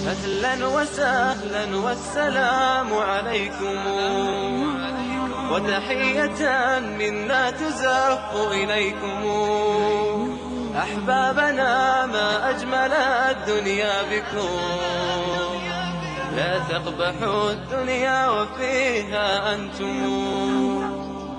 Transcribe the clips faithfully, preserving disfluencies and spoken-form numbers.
أهلا وسهلا والسلام عليكم، وتحية منا تزف إليكم. أحبابنا ما أجمل الدنيا بكم، لا تقبحوا الدنيا وفيها أنتم.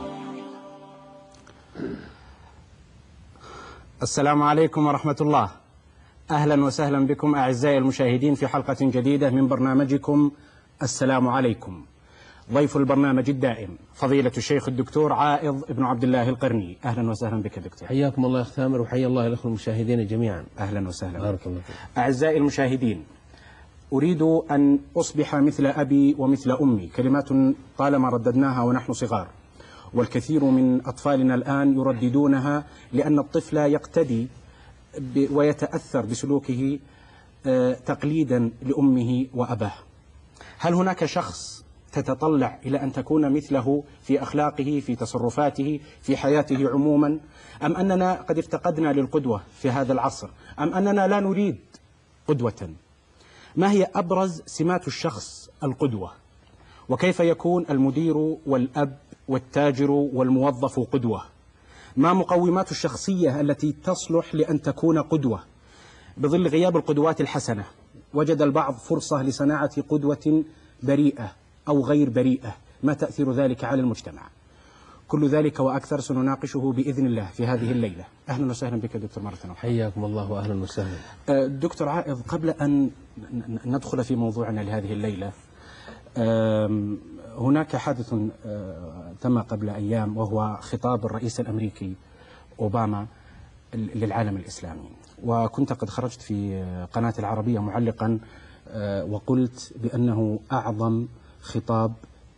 السلام عليكم ورحمة الله. أهلا وسهلا بكم أعزائي المشاهدين في حلقة جديدة من برنامجكم السلام عليكم. ضيف البرنامج الدائم فضيلة الشيخ الدكتور عائض بن عبد الله القرني. أهلا وسهلا بك دكتور. حياكم الله يا أخ ثامر، وحيا الله الأخوة المشاهدين جميعا. أهلا وسهلا. بارك الله فيك. أعزائي المشاهدين، أريد أن أصبح مثل أبي ومثل أمي، كلمات طالما رددناها ونحن صغار، والكثير من أطفالنا الآن يرددونها لأن الطفل يقتدي ويتأثر بسلوكه تقليدا لأمه وأباه. هل هناك شخص تتطلع إلى أن تكون مثله في أخلاقه، في تصرفاته، في حياته عموما، أم أننا قد افتقدنا للقدوة في هذا العصر، أم أننا لا نريد قدوة؟ ما هي أبرز سمات الشخص القدوة؟ وكيف يكون المدير والأب والتاجر والموظف قدوة؟ ما مقومات الشخصية التي تصلح لأن تكون قدوة؟ بظل غياب القدوات الحسنة وجد البعض فرصة لصناعة قدوة بريئة أو غير بريئة. ما تأثير ذلك على المجتمع؟ كل ذلك وأكثر سنناقشه بإذن الله في هذه الليلة. أهلا وسهلا بك دكتور مرة أخرى. حياكم الله وأهلا وسهلا. دكتور عائض، قبل أن ندخل في موضوعنا لهذه الليلة، هناك حادث تم قبل أيام، وهو خطاب الرئيس الأمريكي أوباما للعالم الإسلامي، وكنت قد خرجت في قناة العربية معلقا وقلت بأنه أعظم خطاب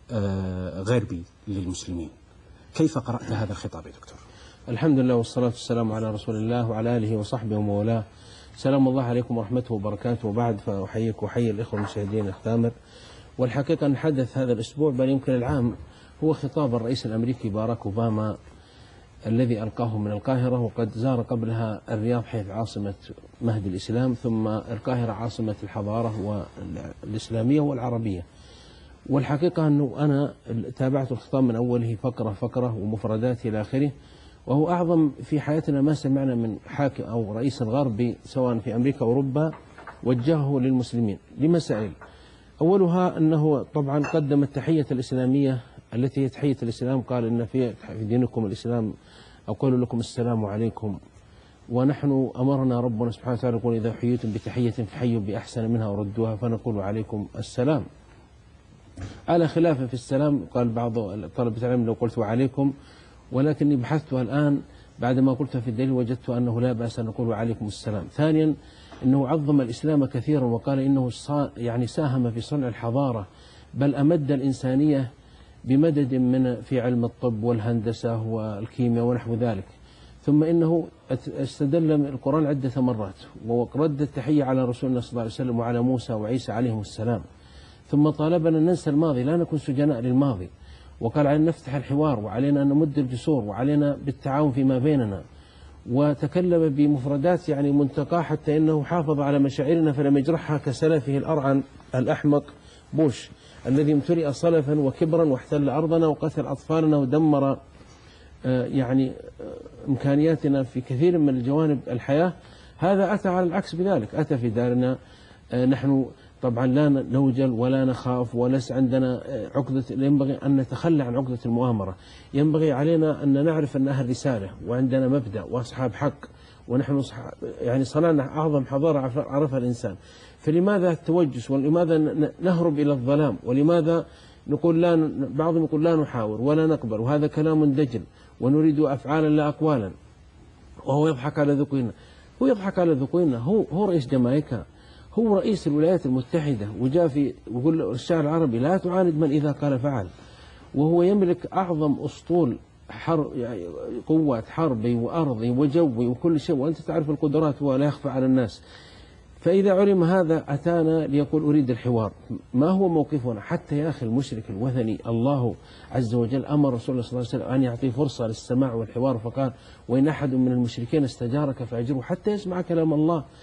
غربي للمسلمين. كيف قرأت هذا الخطاب يا دكتور؟ الحمد لله والصلاة والسلام على رسول الله وعلى آله وصحبه ومولاه. سلام الله عليكم ورحمته وبركاته. وبعد، فأحييك وأحيي الإخوة المشاهدين أخ ثامر. والحقيقة أن حدث هذا الأسبوع، بل يمكن العام، هو خطاب الرئيس الأمريكي باراك أوباما الذي ألقاه من القاهرة، وقد زار قبلها الرياض حيث عاصمة مهد الإسلام، ثم القاهرة عاصمة الحضارة والإسلامية والعربية. والحقيقة أنه أنا تابعت الخطاب من أوله فقرة فقرة ومفردات إلى آخره، وهو أعظم في حياتنا ما سمعنا من حاكم أو رئيس غربي سواء في أمريكا أو أوروبا وجهه للمسلمين لمسائل. أولها أنه طبعا قدم التحية الإسلامية التي هي تحية الإسلام، قال إن في دينكم الإسلام أقول لكم السلام عليكم، ونحن أمرنا ربنا سبحانه وتعالى يقول إذا حييتم بتحية فحيوا بأحسن منها وردوها، فنقول عليكم السلام. على خلاف في السلام، قال بعض طلبة العلم لو قلت وعليكم، ولكني بحثتها الآن بعدما قلتها في الدليل وجدت أنه لا بأس أن نقول عليكم السلام. ثانيا، أنه عظم الإسلام كثيرا، وقال إنه يعني ساهم في صنع الحضارة، بل أمد الإنسانية بمدد من في علم الطب والهندسة والكيمياء ونحو ذلك. ثم إنه استدل القرآن عدة مرات ورد التحية على رسولنا صلى الله عليه وسلم وعلى موسى وعيسى عليهم السلام. ثم طالبنا أن ننسى الماضي، لا نكون سجناء للماضي، وقال علينا نفتح الحوار، وعلينا أن نمد الجسور، وعلينا بالتعاون فيما بيننا. وتكلم بمفردات يعني منتقى، حتى إنه حافظ على مشاعرنا فلم يجرحها كسلفه الأرعن الأحمق بوش الذي امتلئ صلفا وكبرا واحتل أرضنا وقتل أطفالنا ودمر يعني إمكانياتنا في كثير من الجوانب الحياة. هذا أتى على العكس بذلك، أتى في دارنا نحن طبعا لا نوجل ولا نخاف وليس عندنا عقدة، ينبغي أن نتخلى عن عقدة المؤامرة. ينبغي علينا أن نعرف أن أهل رسالة وعندنا مبدأ وأصحاب حق، ونحن يعني صنعنا أعظم حضارة عرفها الإنسان. فلماذا التوجس؟ ولماذا نهرب إلى الظلام؟ ولماذا نقول لا؟ بعضهم يقول لا نحاور ولا نقبل، وهذا كلام دجل، ونريد أفعالا لا أقوالا، وهو يضحك على ذقينا. هو يضحك على ذقينا، هو هو رئيس جامايكا، هو رئيس الولايات المتحدة، وجاء في يقول الشعر العربي لا تعاند من إذا قال فعل، وهو يملك أعظم أسطول حرب، يعني قوات حربي وأرضي وجوي وكل شيء، وأنت تعرف القدرات ولا يخفى على الناس. فإذا علم هذا أتانا ليقول أريد الحوار. ما هو موقفنا؟ حتى يا أخي المشرك الوثني الله عز وجل أمر رسول الله صلى الله عليه وسلم أن يعطي فرصة للسماع والحوار، فقال وإن أحد من المشركين استجارك فأجره حتى يسمع كلام الله.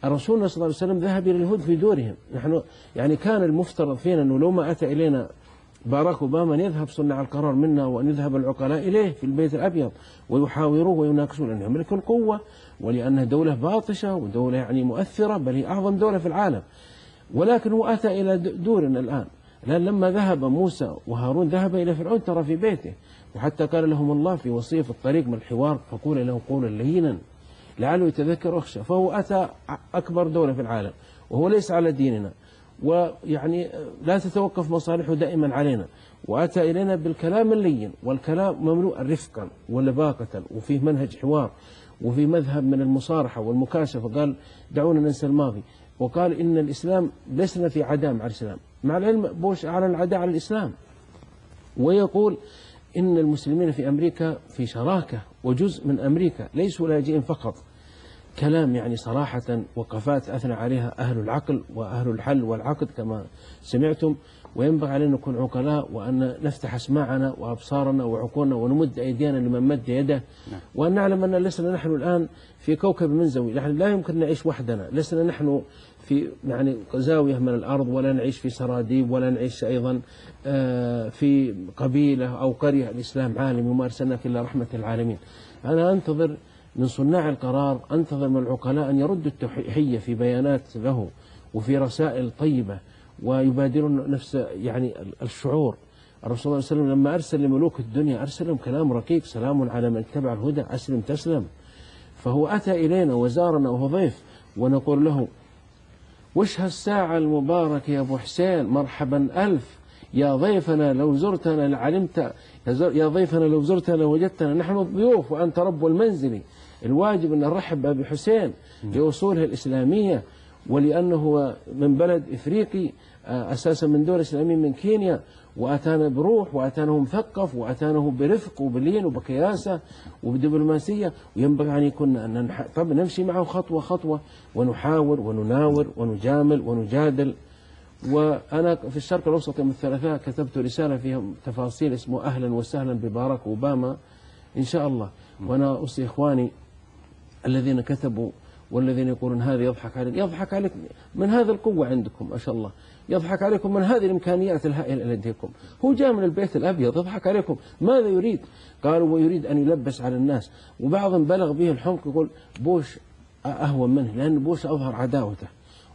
الرسول صلى الله عليه وسلم ذهب إلى اليهود في دورهم. نحن يعني كان المفترض فينا أنه لو ما أتى إلينا باراك أوباما أن يذهب صناع القرار منا وأن يذهب العقلاء إليه في البيت الأبيض ويحاوروه ويناقشون، لأنه يملك القوة ولأنها دولة باطشة ودولة يعني مؤثرة، بل هي أعظم دولة في العالم. ولكن هو أتى إلى دورنا الآن، لأن لما ذهب موسى وهارون ذهب إلى فرعون ترى في بيته، وحتى قال لهم الله في وصية في الطريق من الحوار فقول له قولا لينا لعله يتذكر ويخشى. فهو أتى أكبر دولة في العالم وهو ليس على ديننا، ويعني لا تتوقف مصالحه دائما علينا، وأتى إلينا بالكلام اللين، والكلام مملوء رفقا ولباقة، وفيه منهج حوار وفي مذهب من المصارحة والمكاشفة. قال دعونا ننسى الماضي، وقال إن الإسلام لسنا في عداء مع الإسلام، مع العلم بوش أعلن العداء على الإسلام، ويقول إن المسلمين في أمريكا في شراكة وجزء من أمريكا، ليسوا لاجئين فقط. كلام يعني صراحة وقفات أثنى عليها أهل العقل وأهل الحل والعقد كما سمعتم. وينبغي علينا أن نكون عقلاء وأن نفتح أسماعنا وأبصارنا وعقولنا ونمد أيدينا لمن مد يده، وأن نعلم أن لسنا نحن الآن في كوكب منزوي، نحن لا يمكن نعيش وحدنا، لسنا نحن في يعني زاوية من الأرض، ولا نعيش في سراديب، ولا نعيش أيضا في قبيلة أو قرية. الإسلام عالم وما أرسلناك إلا رحمة العالمين. أنا أنتظر من صناع القرار، أنتظر من العقلاء أن يردوا التحية في بيانات له وفي رسائل طيبة، ويبادرون نفس يعني الشعور. الرسول صلى الله عليه وسلم لما أرسل لملوك الدنيا أرسل لهم كلام رقيق: سلام على من اتبع الهدى أسلم تسلم. فهو أتى إلينا وزارنا وهو ضيف، ونقول له: وش هالساعة المباركة يا أبو حسين، مرحبا ألف، يا ضيفنا لو زرتنا لعلمت، يا ضيفنا لو زرتنا لوجدتنا نحن الضيوف وأنت رب المنزل. الواجب أن نرحب بأبي حسين لأصوله الإسلامية، ولأنه من بلد إفريقي أساسا من دولة إسلامية من كينيا، وأتانا بروح وأتانا مثقف وأتانا برفق وبلين وبكياسة وبدبلوماسية، وينبغي أن يكون أن طب نمشي معه خطوة خطوة ونحاور ونناور ونجامل ونجادل. وأنا في الشرق الأوسط يوم الثلاثاء كتبت رسالة فيها تفاصيل اسمه أهلا وسهلا بباراك أوباما إن شاء الله. وأنا أوصي إخواني الذين كتبوا والذين يقولون هذا يضحك عليك، يضحك عليك من هذا القوة عندكم ما شاء الله، يضحك عليكم من هذه الإمكانيات الهائلة لديكم. هو جاء من البيت الأبيض يضحك عليكم، ماذا يريد؟ قالوا ويريد أن يلبس على الناس، وبعضهم بلغ به الحمق يقول بوش أهون منه، لأن بوش أظهر عداوته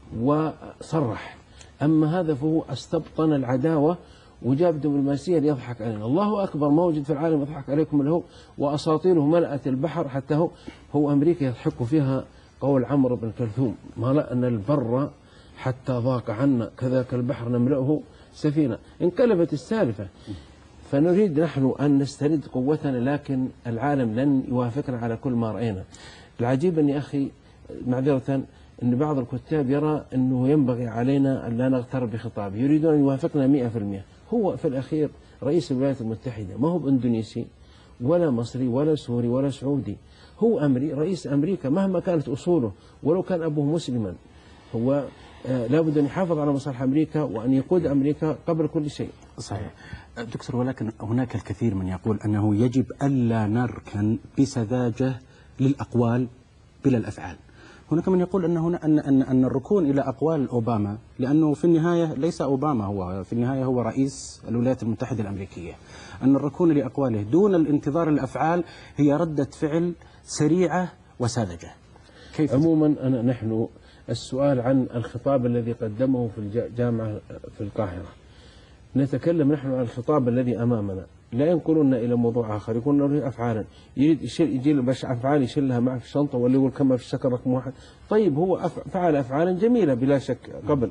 وصرح، أما هذا فهو استبطن العداوة وجاب دبلوماسية ليضحك علينا. الله أكبر، ما وجد في العالم يضحك عليكم اللي هو وأساطيره ملأت البحر، حتى هو هو أمريكا يضحك فيها قول عمرو بن كلثوم: ملأنا البر حتى ضاق عنا كذاك البحر نملأه سفينة. انقلبت السالفة. فنريد نحن أن نسترد قوتنا، لكن العالم لن يوافقنا على كل ما رأينا. العجيب أني أخي معذرة أن بعض الكتاب يرى أنه ينبغي علينا أن لا نغتر بخطابه، يريدون أن يوافقنا مئة في المئة. هو في الأخير رئيس الولايات المتحدة، ما هو بإندونيسي ولا مصري ولا سوري ولا سعودي، هو أمري رئيس أمريكا مهما كانت أصوله، ولو كان أبوه مسلما. هو آه لابد أن يحافظ على مصالح أمريكا وأن يقود أمريكا قبل كل شيء. صحيح دكتور، ولكن هناك الكثير من يقول أنه يجب ألا نركن بسذاجة للأقوال بلا الأفعال. هناك من يقول أن هنا أن أن أن الركون إلى أقوال أوباما، لأنه في النهاية ليس أوباما هو في النهاية هو رئيس الولايات المتحدة الأمريكية، أن الركون لأقواله دون الانتظار الأفعال هي ردة فعل سريعة وساذجة. كيف؟ عموما أنا نحن السؤال عن الخطاب الذي قدمه في الجامعة في القاهرة، نتكلم نحن عن الخطاب الذي أمامنا، لا ينقلون إلى موضوع آخر، يقولون نريد أفعالا، يريد يشيل يجي باش أفعال يشيلها معه في الشنطة، ولا يقول كما في الشكل رقم واحد. طيب هو فعل أفعالا جميلة بلا شك قبل،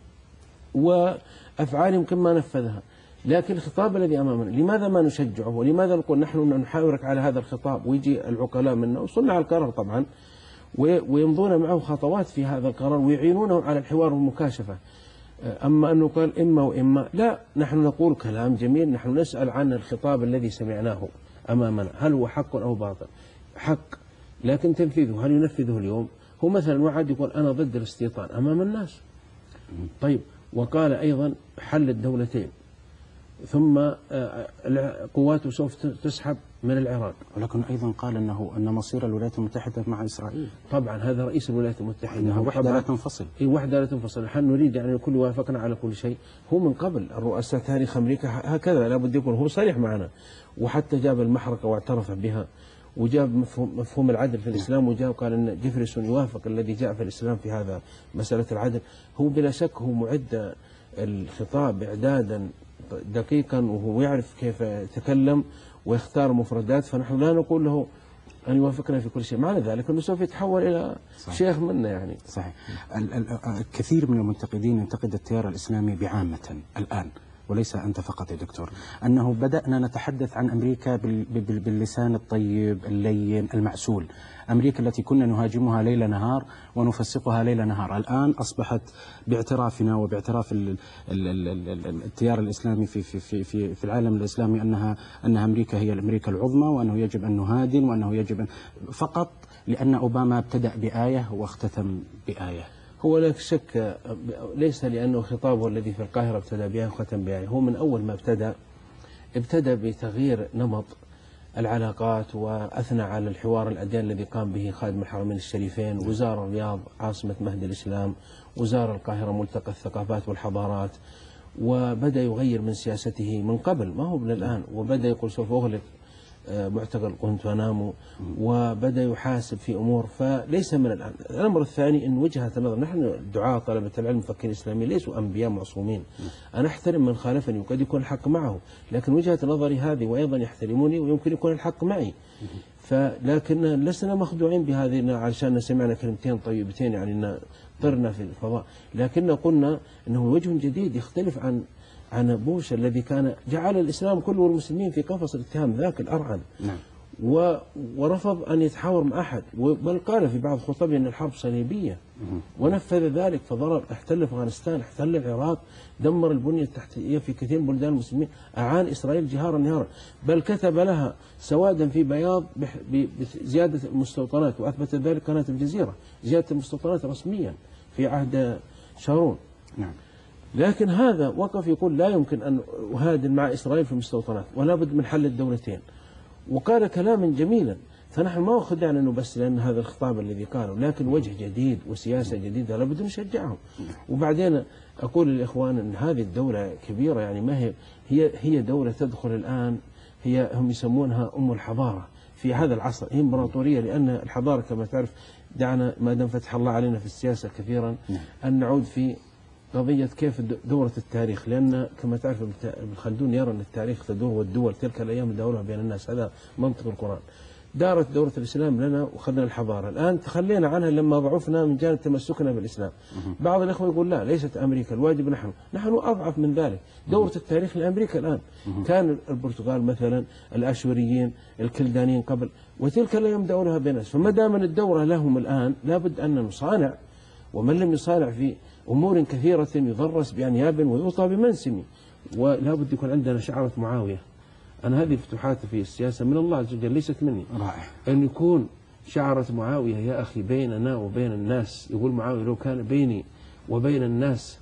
وأفعال يمكن ما نفذها، لكن الخطاب الذي أمامنا لماذا ما نشجعه؟ ولماذا نقول نحن نحاورك على هذا الخطاب؟ ويجي العقلاء منا وصنع القرار طبعا ويمضون معه خطوات في هذا القرار ويعينونه على الحوار والمكاشفة. أما أنه قال إما وإما، لا، نحن نقول كلام جميل، نحن نسأل عن الخطاب الذي سمعناه أمامنا هل هو حق أو باطل؟ حق، لكن تنفيذه هل ينفذه اليوم؟ هو مثلا وعد يقول أنا ضد الاستيطان أمام الناس. طيب، وقال أيضا حل الدولتين، ثم قواته سوف تسحب من العراق. ولكن أيضا قال أنه أن مصير الولايات المتحدة مع إسرائيل. طبعا هذا رئيس الولايات المتحدة، أنها وحدة لا تنفصل. إيه وحدة لا تنفصل. نحن نريد يعني الكل وافقنا على كل شيء. هو من قبل الرؤساء تاريخ أمريكا هكذا لابد يكون، هو صريح معنا، وحتى جاب المحرقة واعترف بها، وجاب مفهوم, مفهوم العدل في الإسلام، وجاب قال أن جيفرسون يوافق الذي جاء في الإسلام في هذا مسألة العدل. هو بلا شك هو معد الخطاب إعدادا دقيقا، وهو يعرف كيف يتكلم ويختار مفردات، فنحن لا نقول له أن يوافقنا في كل شيء، معنى ذلك أنه سوف يتحول إلى صحيح. شيخ منا يعني. صحيح. الكثير من المنتقدين ينتقد التيار الإسلامي بعامة الآن، وليس أنت فقط يا دكتور، أنه بدأنا نتحدث عن أمريكا باللسان الطيب اللين المعسول. أمريكا التي كنا نهاجمها ليل نهار ونفسقها ليل نهار، الآن أصبحت باعترافنا وباعتراف التيار الإسلامي في في في في, في العالم الإسلامي أنها أن أمريكا هي الأمريكا العظمى، وأنه يجب أن نهادن، وأنه يجب أن فقط لأن أوباما ابتدأ بآية واختتم بآية. هو لا شك ليس لأنه خطابه الذي في القاهرة ابتدأ بها وختم بها، هو من أول ما ابتدأ ابتدأ بتغيير نمط العلاقات، وأثنى على الحوار الأديان الذي قام به خادم الحرمين الشريفين، وزار الرياض عاصمة مهد الإسلام، وزار القاهرة ملتقى الثقافات والحضارات، وبدأ يغير من سياسته من قبل ما هو من الآن، وبدأ يقول سوف أغلق معتقل غوانتانامو، وبدأ يحاسب في أمور، فليس من الآن. الأمر الثاني أن وجهة النظر، نحن الدعاة طلبة العلم المفكرين الإسلاميين ليسوا أنبياء معصومين، أنا أحترم من خالفني وقد يكون الحق معه، لكن وجهة نظري هذه وأيضا يحترموني ويمكن يكون الحق معي، فلكن لسنا مخدوعين بهذه علشان سمعنا كلمتين طيبتين يعني طرنا في الفضاء، لكن قلنا أنه وجه جديد يختلف عن عن بوش الذي كان جعل الإسلام كله والمسلمين في قفص الاتهام ذاك الأرعن. نعم. ورفض أن يتحاور مع أحد، بل قال في بعض خطبه أن الحرب صليبية، ونفذ ذلك، فضرب احتل أفغانستان، احتل العراق، دمر البنية التحتية في كثير من بلدان المسلمين، أعان إسرائيل جهارا نهارا، بل كتب لها سوادا في بياض بزيادة المستوطنات، وأثبت ذلك قناة الجزيرة، زيادة المستوطنات رسميا في عهد شارون. نعم. لكن هذا وقف يقول لا يمكن أن أهادن مع إسرائيل في المستوطنات، ولا بد من حل الدولتين، وقال كلاما جميلا، فنحن ما خدعنا أنه بس لأن هذا الخطاب الذي قاله، لكن وجه جديد وسياسة جديدة لابد نشجعهم. وبعدين أقول للإخوان أن هذه الدولة كبيرة، يعني ما هي هي هي دولة تدخل الآن، هي هم يسمونها أم الحضارة في هذا العصر، هي إمبراطورية، لأن الحضارة كما تعرف دعنا ما دام فتح الله علينا في السياسة كثيرا أن نعود في قضية كيف دورة التاريخ، لأن كما تعرف ابن خلدون يرى أن التاريخ تدور والدول تلك الأيام دورها بين الناس، هذا منطق القرآن. دارت دورة الإسلام لنا وأخذنا الحضارة، الآن تخلينا عنها لما ضعفنا من جانب تمسكنا بالإسلام. بعض الأخوة يقول لا ليست أمريكا الواجب، نحن نحن أضعف من ذلك. دورة التاريخ لأمريكا الآن، كان البرتغال مثلا الآشوريين الكلدانيين قبل، وتلك الأيام دورها بين الناس، فما دام الدورة لهم الآن لابد أن نصانع، ومن لم يصانع في أمور كثيرة يضرس بأنياب ويوطى بمنسم، ولا بد يكون عندنا شعرة معاوية. أنا هذه فتوحات في السياسة من الله عز وجل ليست مني. رائع. أن يكون شعرة معاوية يا أخي بيننا وبين الناس، يقول معاوية لو كان بيني وبين الناس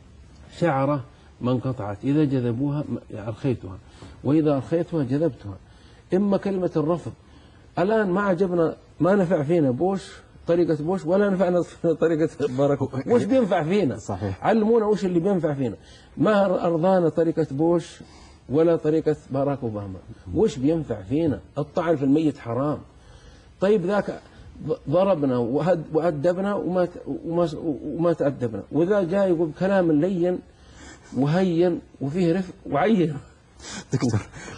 شعرة ما انقطعت، إذا جذبوها أرخيتها وإذا أرخيتها جذبتها. إما كلمة الرفض، الآن ما عجبنا ما نفع فينا بوش طريقة بوش، ولا نفعنا طريقة باراك. وش بينفع فينا؟ صحيح. علمونا وش اللي بينفع فينا. ما أرضانا طريقة بوش ولا طريقة باراك أوباما. وش بينفع فينا؟ الطعن في الميت حرام. طيب ذاك ضربنا وأدبنا وما وما وما تأدبنا، وذا جاي يقول كلام لين وهين وفيه رفق وعين. دكتور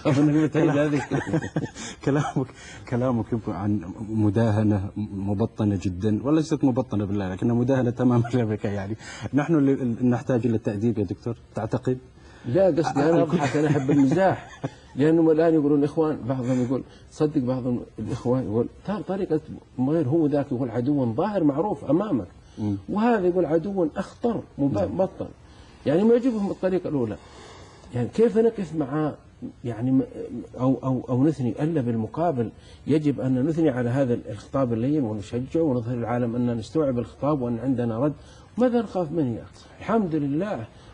كلامك كلامك عن مداهنة مبطنة جدا، ولا ليست مبطنة بالله، لكنها مداهنة تمام الشبكة. يعني نحن نحتاج إلى التأديب يا دكتور، تعتقد؟ لا قصدي أنا أضحك، أنا أحب المزاح، لأنهم الآن يقولون الإخوان، بعضهم يقول صدق، بعض الإخوان يقول طريقة غير، هو ذاك يقول عدو ظاهر معروف أمامك، وهذا يقول عدو أخطر مبطن. يعني ما يعجبهم الطريقة الأولى. يعني كيف نقف مع يعني أو أو أو نثني، ألا بالمقابل يجب أن نثني على هذا الخطاب اللين ونشجعه ونظهر للعالم أن نستوعب الخطاب وأن عندنا رد. ماذا نخاف منه يا أخي؟ الحمد لله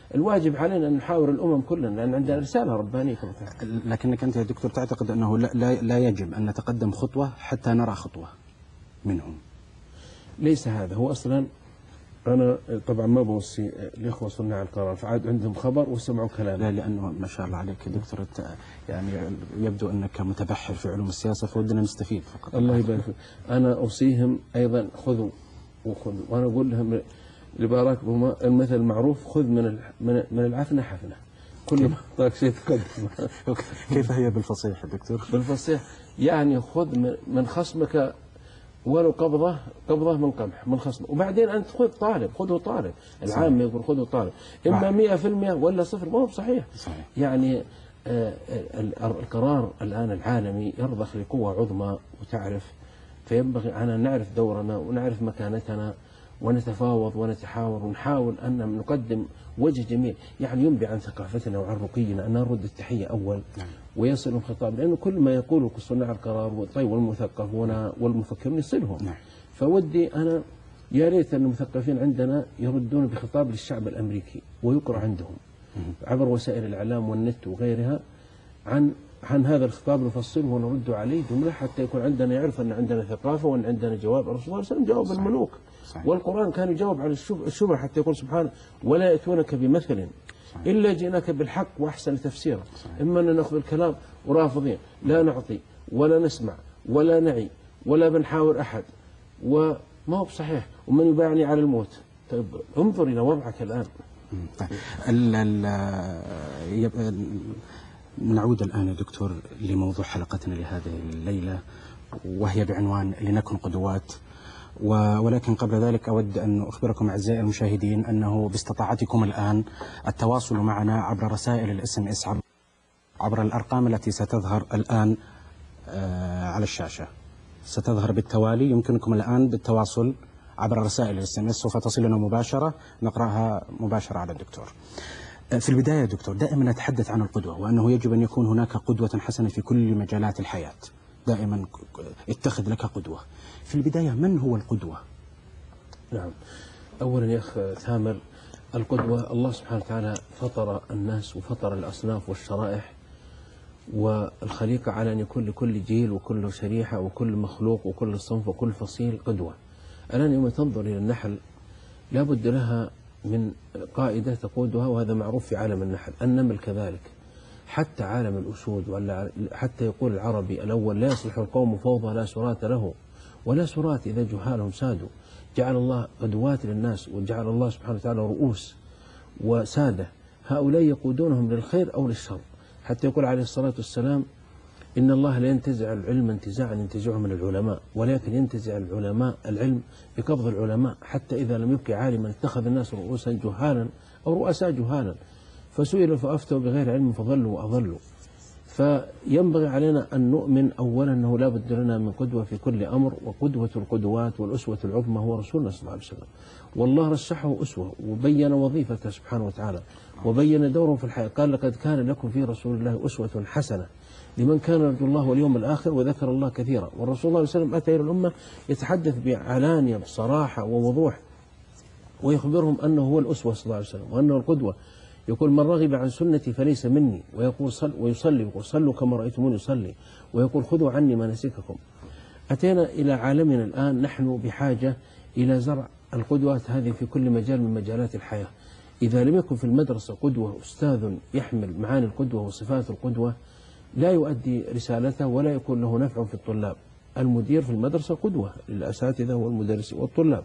الواجب علينا أن نحاور الأمم كلنا، لأن عندنا رسالة ربانية. لكنك أنت يا دكتور تعتقد أنه لا, لا, لا يجب أن نتقدم خطوة حتى نرى خطوة منهم؟ ليس هذا هو أصلا. أنا طبعا ما بوصي الإخوة صناع القرار، فعاد عندهم خبر وسمعوا كلام. لا، لأنه ما شاء الله عليك يا دكتور، يعني يبدو أنك متبحر في علوم السياسة، فودنا نستفيد فقط. الله يبارك فيك. أنا أوصيهم أيضا خذوا وخذوا، وأنا أقول لهم لبارك بما المثل المعروف، خذ من من العفنة حفنة، كل ما أعطاك شيء تقدم. كيف هي بالفصيح يا دكتور؟ بالفصيح يعني خذ من خصمك ولو قبضة قبضة من قمح من خصمه، وبعدين أنت خذ طالب، خذه طالب. العام يقول خذه طالب، إما مئة في المئة ولا صفر، ما هو بصحيح. صحيح. يعني آه القرار الآن العالمي يرضخ لقوة عظمى وتعرف، فينبغي أن نعرف دورنا ونعرف مكانتنا ونتفاوض ونتحاور ونحاول أن نقدم وجه جميل، يعني ينبي عن ثقافتنا وعن رقينا، أن نرد التحية أول. نعم. ويصلهم خطاب، لأنه كل ما يقوله صناع القرار طيب والمثقفون والمفكرون يصلهم. نعم. فودي أنا يا ريت أن المثقفين عندنا يردون بخطاب للشعب الأمريكي ويقرأ عندهم عبر وسائل الإعلام والنت وغيرها عن عن هذا الخطاب، نفصله ونرد عليه جملة حتى يكون عندنا يعرف أن عندنا ثقافة وأن عندنا جواب. الرسول صلى الله عليه وسلم جاوب الملوك. صحيح. والقرآن كان يجاوب على الشبهة حتى يقول سبحانه ولا يأتونك بمثل إلا جئناك بالحق وأحسن تفسيرا. إما أن نأخذ الكلام ورافضين، لا نعطي ولا نسمع ولا نعي ولا بنحاور أحد، وما هو بصحيح. ومن يباعني على الموت. طيب انظر إلى وضعك الآن. ال ال نعود الآن يا دكتور لموضوع حلقتنا لهذه الليلة، وهي بعنوان لنكن قدوات. ولكن قبل ذلك أود أن أخبركم أعزائي المشاهدين أنه باستطاعتكم الآن التواصل معنا عبر رسائل الاس ام اس عبر الأرقام التي ستظهر الآن على الشاشة، ستظهر بالتوالي. يمكنكم الآن بالتواصل عبر رسائل الاس ام اس، سوف تصلنا مباشرة نقرأها مباشرة على الدكتور. في البداية يا دكتور دائما نتحدث عن القدوة، وأنه يجب أن يكون هناك قدوة حسنة في كل مجالات الحياة. دائما اتخذ لك قدوة. في البداية من هو القدوة؟ نعم، أولا يا أخ ثامر، القدوة الله سبحانه وتعالى فطر الناس وفطر الأصناف والشرائح والخليقة على أن يكون لكل جيل وكل شريحة وكل مخلوق وكل صنف وكل فصيل قدوة. الآن يوم تنظر إلى النحل لابد لها من قائدة تقودها، وهذا معروف في عالم النحل. النمل كذلك، حتى عالم الأسود، ولا حتى يقول العربي الأول لا يصلح القوم فوضى لا سرات له، ولا سرات إذا جهالهم سادوا. جعل الله قدوات للناس، وجعل الله سبحانه وتعالى رؤوس وسادة، هؤلاء يقودونهم للخير أو للشر. حتى يقول عليه الصلاة والسلام إن الله لا ينتزع العلم انتزاعا ينتزعه من العلماء، ولكن ينتزع العلماء العلم بقبض العلماء، حتى إذا لم يبقي عالما اتخذ الناس رؤوسا جهالا أو رؤساء جهالا فسئلوا فأفتوا بغير علم فضلوا وأضلوا. فينبغي علينا أن نؤمن أولا أنه لا بد لنا من قدوة في كل أمر، وقدوة القدوات والأسوة العظمى هو رسولنا صلى الله عليه وسلم. والله رشحه أسوة وبين وظيفته سبحانه وتعالى وبين دوره في الحياة. قال لقد كان لكم في رسول الله أسوة حسنة لمن كان يرجو الله واليوم الآخر وذكر الله كثيرا. والرسول صلى الله عليه وسلم أتى إلى الأمة يتحدث بعلانية بصراحة ووضوح، ويخبرهم أنه هو الأسوة صلى الله عليه وسلم وأنه القدوة. يقول من رغب عن سنتي فليس مني، ويقول صل ويصلي، يقول صلوا كما رأيتموني يصلي، ويقول خذوا عني مناسككم. أتينا إلى عالمنا الآن نحن بحاجة إلى زرع القدوات هذه في كل مجال من مجالات الحياة. إذا لم يكن في المدرسة قدوة أستاذ يحمل معاني القدوة وصفات القدوة لا يؤدي رسالته ولا يكون له نفع في الطلاب. المدير في المدرسة قدوة للأساتذة والمدرسين والطلاب.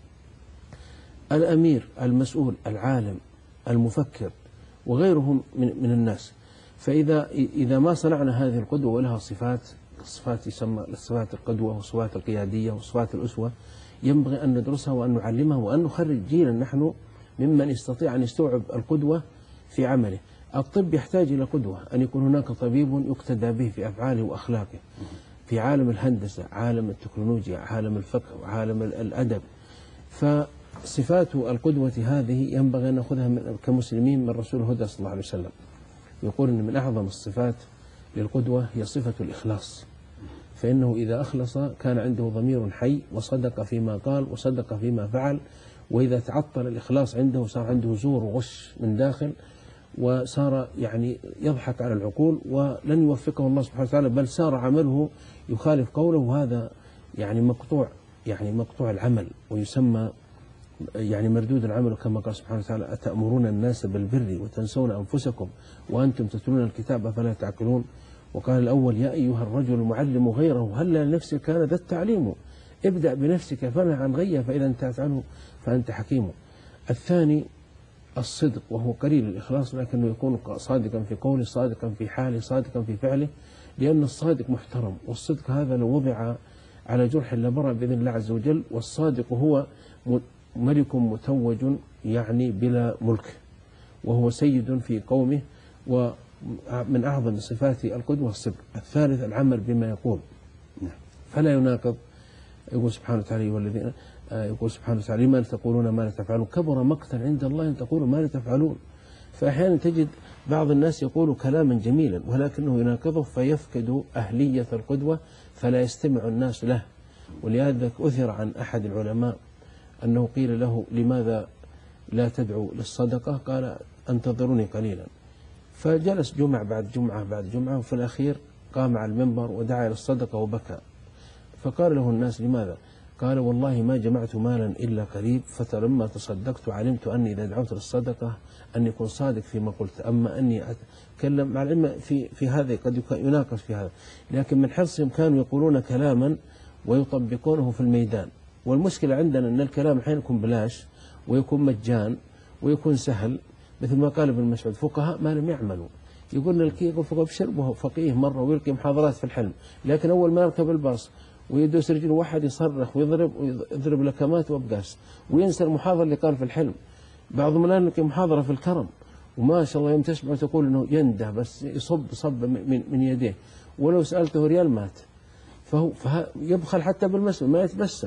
الأمير، المسؤول، العالم، المفكر وغيرهم من من الناس. فإذا إذا ما صنعنا هذه القدوة ولها صفات صفات يسمى صفات القدوة وصفات القيادية وصفات الأسوة، ينبغي أن ندرسها وأن نعلمها وأن نخرج جيلا نحن ممن يستطيع أن يستوعب القدوة في عمله. الطب يحتاج إلى قدوة، أن يكون هناك طبيب يقتدى به في أفعاله وأخلاقه. في عالم الهندسة، عالم التكنولوجيا، عالم الفقه وعالم الأدب. فصفات القدوة هذه ينبغي أن نأخذها كمسلمين من رسول الهدى صلى الله عليه وسلم. يقول أن من أعظم الصفات للقدوة هي صفة الإخلاص، فإنه إذا أخلص كان عنده ضمير حي وصدق فيما قال وصدق فيما فعل وإذا تعطل الإخلاص عنده صار عنده زور وغش من داخل، وصار يعني يضحك على العقول ولن يوفقه الله سبحانه وتعالى، بل صار عمله يخالف قوله، وهذا يعني مقطوع يعني مقطوع العمل، ويسمى يعني مردود العمل كما قال سبحانه وتعالى: أتأمرون الناس بالبر وتنسون أنفسكم وأنتم تتلون الكتاب أفلا تعقلون. وقال الأول: يا أيها الرجل المعلم غيره هل لنفسك كان ذا التعليم، ابدأ بنفسك فنه عن غيه فإذا انتهت عنه فأنت حكيم. الثاني الصدق، وهو قليل الإخلاص لكنه يكون صادقا في قوله، صادقا في حاله، صادقا في فعله، لأن الصادق محترم، والصدق هذا لو وضع على جرح لبرأ بإذن الله عز وجل. والصادق هو ملك متوج يعني بلا ملك، وهو سيد في قومه، ومن أعظم صفات القدوة الصدق. الثالث العمل بما يقول، فلا يناقض. يقول سبحانه وتعالى: والذين يقول سبحانه وتعالى: لما تقولون ما لا تفعلون كبر مقتا عند الله أن تقولوا ما لا تفعلون. فأحيانا تجد بعض الناس يقول كلاما جميلا ولكنه يناقضه فيفقد أهلية القدوة فلا يستمع الناس له. ولهذا أثر عن أحد العلماء أنه قيل له: لماذا لا تدعو للصدقة؟ قال: انتظروني قليلا. فجلس جمعة بعد جمعة بعد جمعة، وفي الأخير قام على المنبر ودعا إلى الصدقة وبكى. فقال له الناس: لماذا؟ قال: والله ما جمعت مالا إلا قريب، فلما تصدقت علمت أني إذا دعوت للصدقة أن يكون صادق فيما قلت، أما أني أتكلم مع العلم في في هذا قد يناقش في هذا، لكن من حرصهم كانوا يقولون كلاما ويطبقونه في الميدان. والمشكلة عندنا أن الكلام الحين يكون بلاش ويكون مجان ويكون سهل، مثل ما قال ابن مسعود: فقهاء ما لم يعملوا. يقولنا الكي يقول فقه بشربه فقيه مرة ويلقي محاضرات في الحلم، لكن أول ما يركب الباص ويدوس رجله واحد يصرخ ويضرب ويضرب لكمات وابقاس، وينسى المحاضرة اللي قال في الحلم. بعضهم الآن يلقي محاضرة في الكرم، وما شاء الله يوم تسمع تقول إنه ينده بس يصب صب من, من يديه، ولو سألته ريال مات. فهو يبخل حتى بالمسمى ما يتبسم.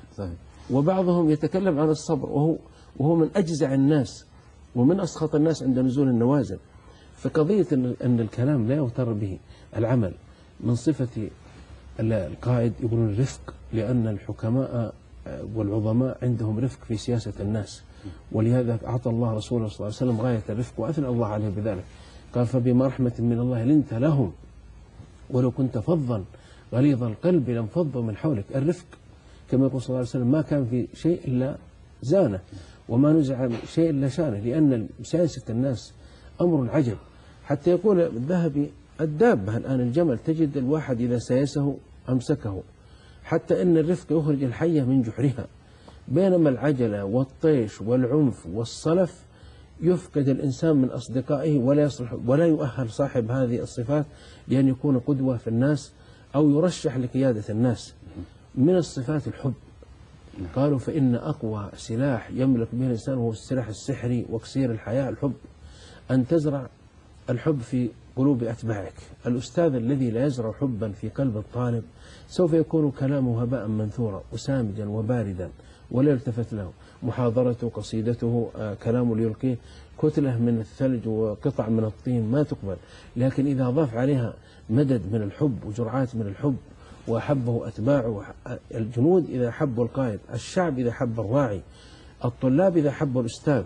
وبعضهم يتكلم عن الصبر، وهو وهو من أجزع الناس ومن أسخط الناس عند نزول النوازل. فقضية أن الكلام لا يغتر به. العمل من صفة القائد يقولون الرفق، لأن الحكماء والعظماء عندهم رفق في سياسة الناس، ولهذا أعطى الله رسوله صلى الله عليه وسلم غاية الرفق وأثنى الله عليه بذلك. قال: فبما رحمة من الله لنت لهم ولو كنت فظا غليظ القلب لانفضوا من حولك. الرفق كما يقول صلى الله عليه وسلم: ما كان في شيء إلا زانه، وما نزع شيء إلا شانه، لأن سياسة الناس أمر عجب. حتى يقول الذهبي: الدابة الآن الجمل تجد الواحد إذا سيسه أمسكه، حتى إن الرفق يخرج الحية من جحرها، بينما العجلة والطيش والعنف والصلف يفقد الإنسان من أصدقائه ولا يصلح ولا يؤهل صاحب هذه الصفات لأن يكون قدوة في الناس أو يرشح لقيادة الناس. من الصفات الحب، قالوا: فإن أقوى سلاح يملك به الإنسان هو السلاح السحري وكسير الحياة الحب. أن تزرع الحب في قلوب أتباعك. الأستاذ الذي لا يزرع حبا في قلب الطالب سوف يكون كلامه هباء منثورا وسامجا وباردا ولا يلتفت له. محاضرته، قصيدته، كلامه اللي يلقيه كتلة من الثلج وقطع من الطين ما تقبل. لكن إذا أضاف عليها مدد من الحب وجرعات من الحب وأحبه أتباعه، الجنود إذا حبوا القائد، الشعب إذا حب الراعي، الطلاب إذا حبوا الأستاذ،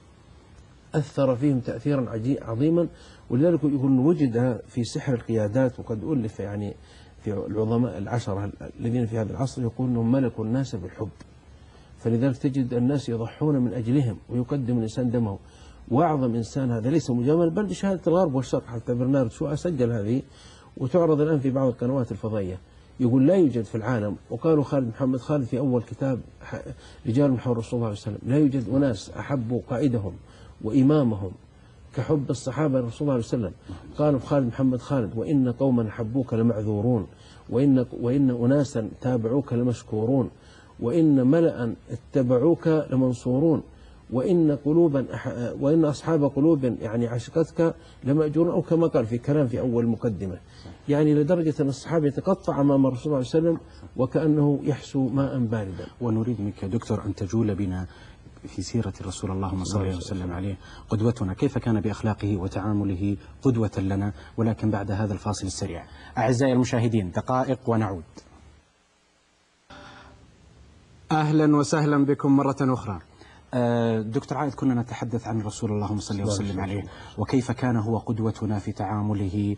أثر فيهم تأثيرا عظيما. ولذلك يقول وجد في سحر القيادات، وقد ألف يعني في العظماء العشرة الذين في هذا العصر يقول أنهم ملكوا الناس بالحب. فلذلك تجد الناس يضحون من أجلهم ويقدم الإنسان دمه. وأعظم إنسان هذا ليس مجامل بل بشهادة الغرب والشرق. حتى برنارد شو سجل هذه وتعرض الآن في بعض القنوات الفضائية. يقول: لا يوجد في العالم، وقالوا خالد محمد خالد في أول كتاب رجال من حول رسول الله صلى الله عليه وسلم: لا يوجد أناس أحبوا قائدهم وإمامهم كحب الصحابة لرسول الله صلى الله عليه وسلم. قالوا خالد محمد خالد: وإن قوما حبوك لمعذورون، وإن, وإن أناسا تابعوك لمشكورون، وإن ملأ اتبعوك لمنصورون، وإن قلوبا وإن أصحاب قلوب يعني عشقتك لمأجورون، أو كما قال في كلام في أول مقدمة. يعني لدرجة أن الصحابة يتقطع أمام الرسول صلى الله عليه وسلم وكأنه يحسو ماء باردا. ونريد منك دكتور أن تجول بنا في سيرة الرسول اللهم صل وسلم عليه قدوتنا، كيف كان بأخلاقه وتعامله قدوة لنا، ولكن بعد هذا الفاصل السريع. أعزائي المشاهدين دقائق ونعود. أهلا وسهلا بكم مرة أخرى. دكتور عائد، كنا نتحدث عن رسول الله اللهم صل وسلم عليه، وكيف كان هو قدوتنا في تعامله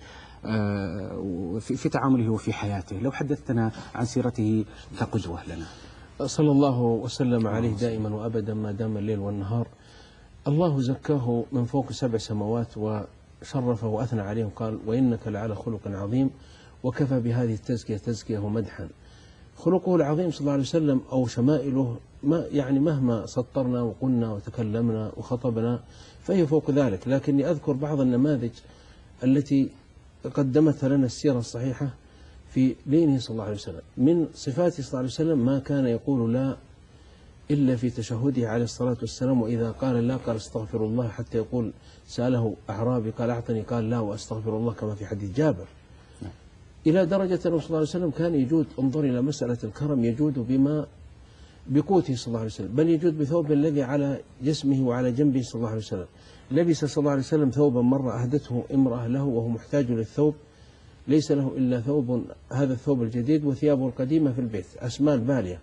في تعامله وفي حياته. لو حدثتنا عن سيرته كقدوة لنا. صلى الله وسلم عليه دائما وأبدا ما دام الليل والنهار. الله زكاه من فوق سبع سماوات وشرفه وأثنى عليه وقال: وإنك لعلى خلق عظيم. وكفى بهذه التزكية تزكية ومدحا. خلقه العظيم صلى الله عليه وسلم أو شمائله ما يعني مهما سطرنا وقلنا وتكلمنا وخطبنا فهي فوق ذلك، لكني أذكر بعض النماذج التي قدمتها لنا السيرة الصحيحة في دينه صلى الله عليه وسلم. من صفاته صلى الله عليه وسلم ما كان يقول لا إلا في تشهده عليه الصلاة والسلام، وإذا قال لا قال استغفر الله، حتى يقول سأله أعرابي قال أعطني قال لا وأستغفر الله، كما في حديث جابر. إلى درجة أنه صلى الله عليه وسلم كان يجود، انظر إلى مسألة الكرم، يجود بما بقوته صلى الله عليه وسلم، بل يجود بثوب الذي على جسمه وعلى جنبه صلى الله عليه وسلم. لبس صلى الله عليه وسلم ثوبا مرة أهدته امرأة له وهو محتاج للثوب، ليس له إلا ثوب، هذا الثوب الجديد، وثيابه القديمة في البيت أسمان بالية.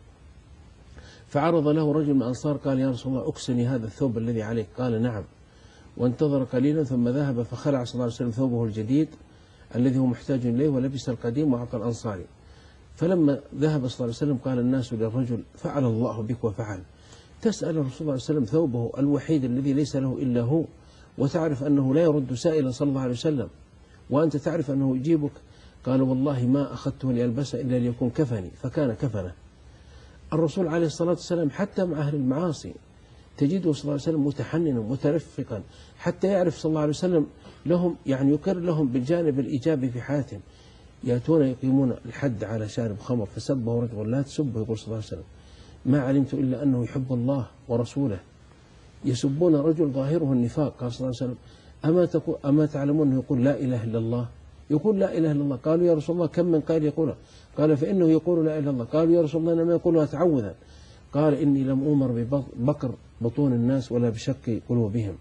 فعرض له رجل من الأنصار قال: يا رسول الله أكسني هذا الثوب الذي عليك. قال: نعم. وانتظر قليلا ثم ذهب فخلع صلى الله عليه وسلم ثوبه الجديد الذي هو محتاج إليه ولبس القديم وأعطى الأنصاري. فلما ذهب صلى الله عليه وسلم قال الناس للرجل: فعل الله بك وفعل. تسأل الرسول صلى الله عليه وسلم ثوبه الوحيد الذي ليس له إلا هو، وتعرف أنه لا يرد سائلا صلى الله عليه وسلم، وأنت تعرف أنه يجيبك. قال: والله ما أخذته لألبسه إلا ليكون كفني، فكان كفنه. الرسول عليه الصلاة والسلام حتى مع أهل المعاصي تجده صلى الله عليه وسلم متحننا مترفقا، حتى يعرف صلى الله عليه وسلم لهم، يعني يقر لهم بالجانب الإيجابي في حياتهم. يأتون يقيمون الحد على شارب خمر فسبه رجل: لا تسبه، يقول صلى الله عليه وسلم: ما علمت إلا أنه يحب الله ورسوله. يسبون رجل ظاهره النفاق، قال صلى الله عليه وسلم: أما, تقول أما تعلمون أنه يقول لا إله إلا الله؟ يقول لا إله إلا الله. قالوا: يا رسول الله كم من قائل يقولها؟ قال: فإنه يقول لا إله إلا الله. قالوا: يا رسول الله أنا ما يقولها تعوذا. قال: إني لم أمر ببقر بطون الناس ولا بشق قلوبهم.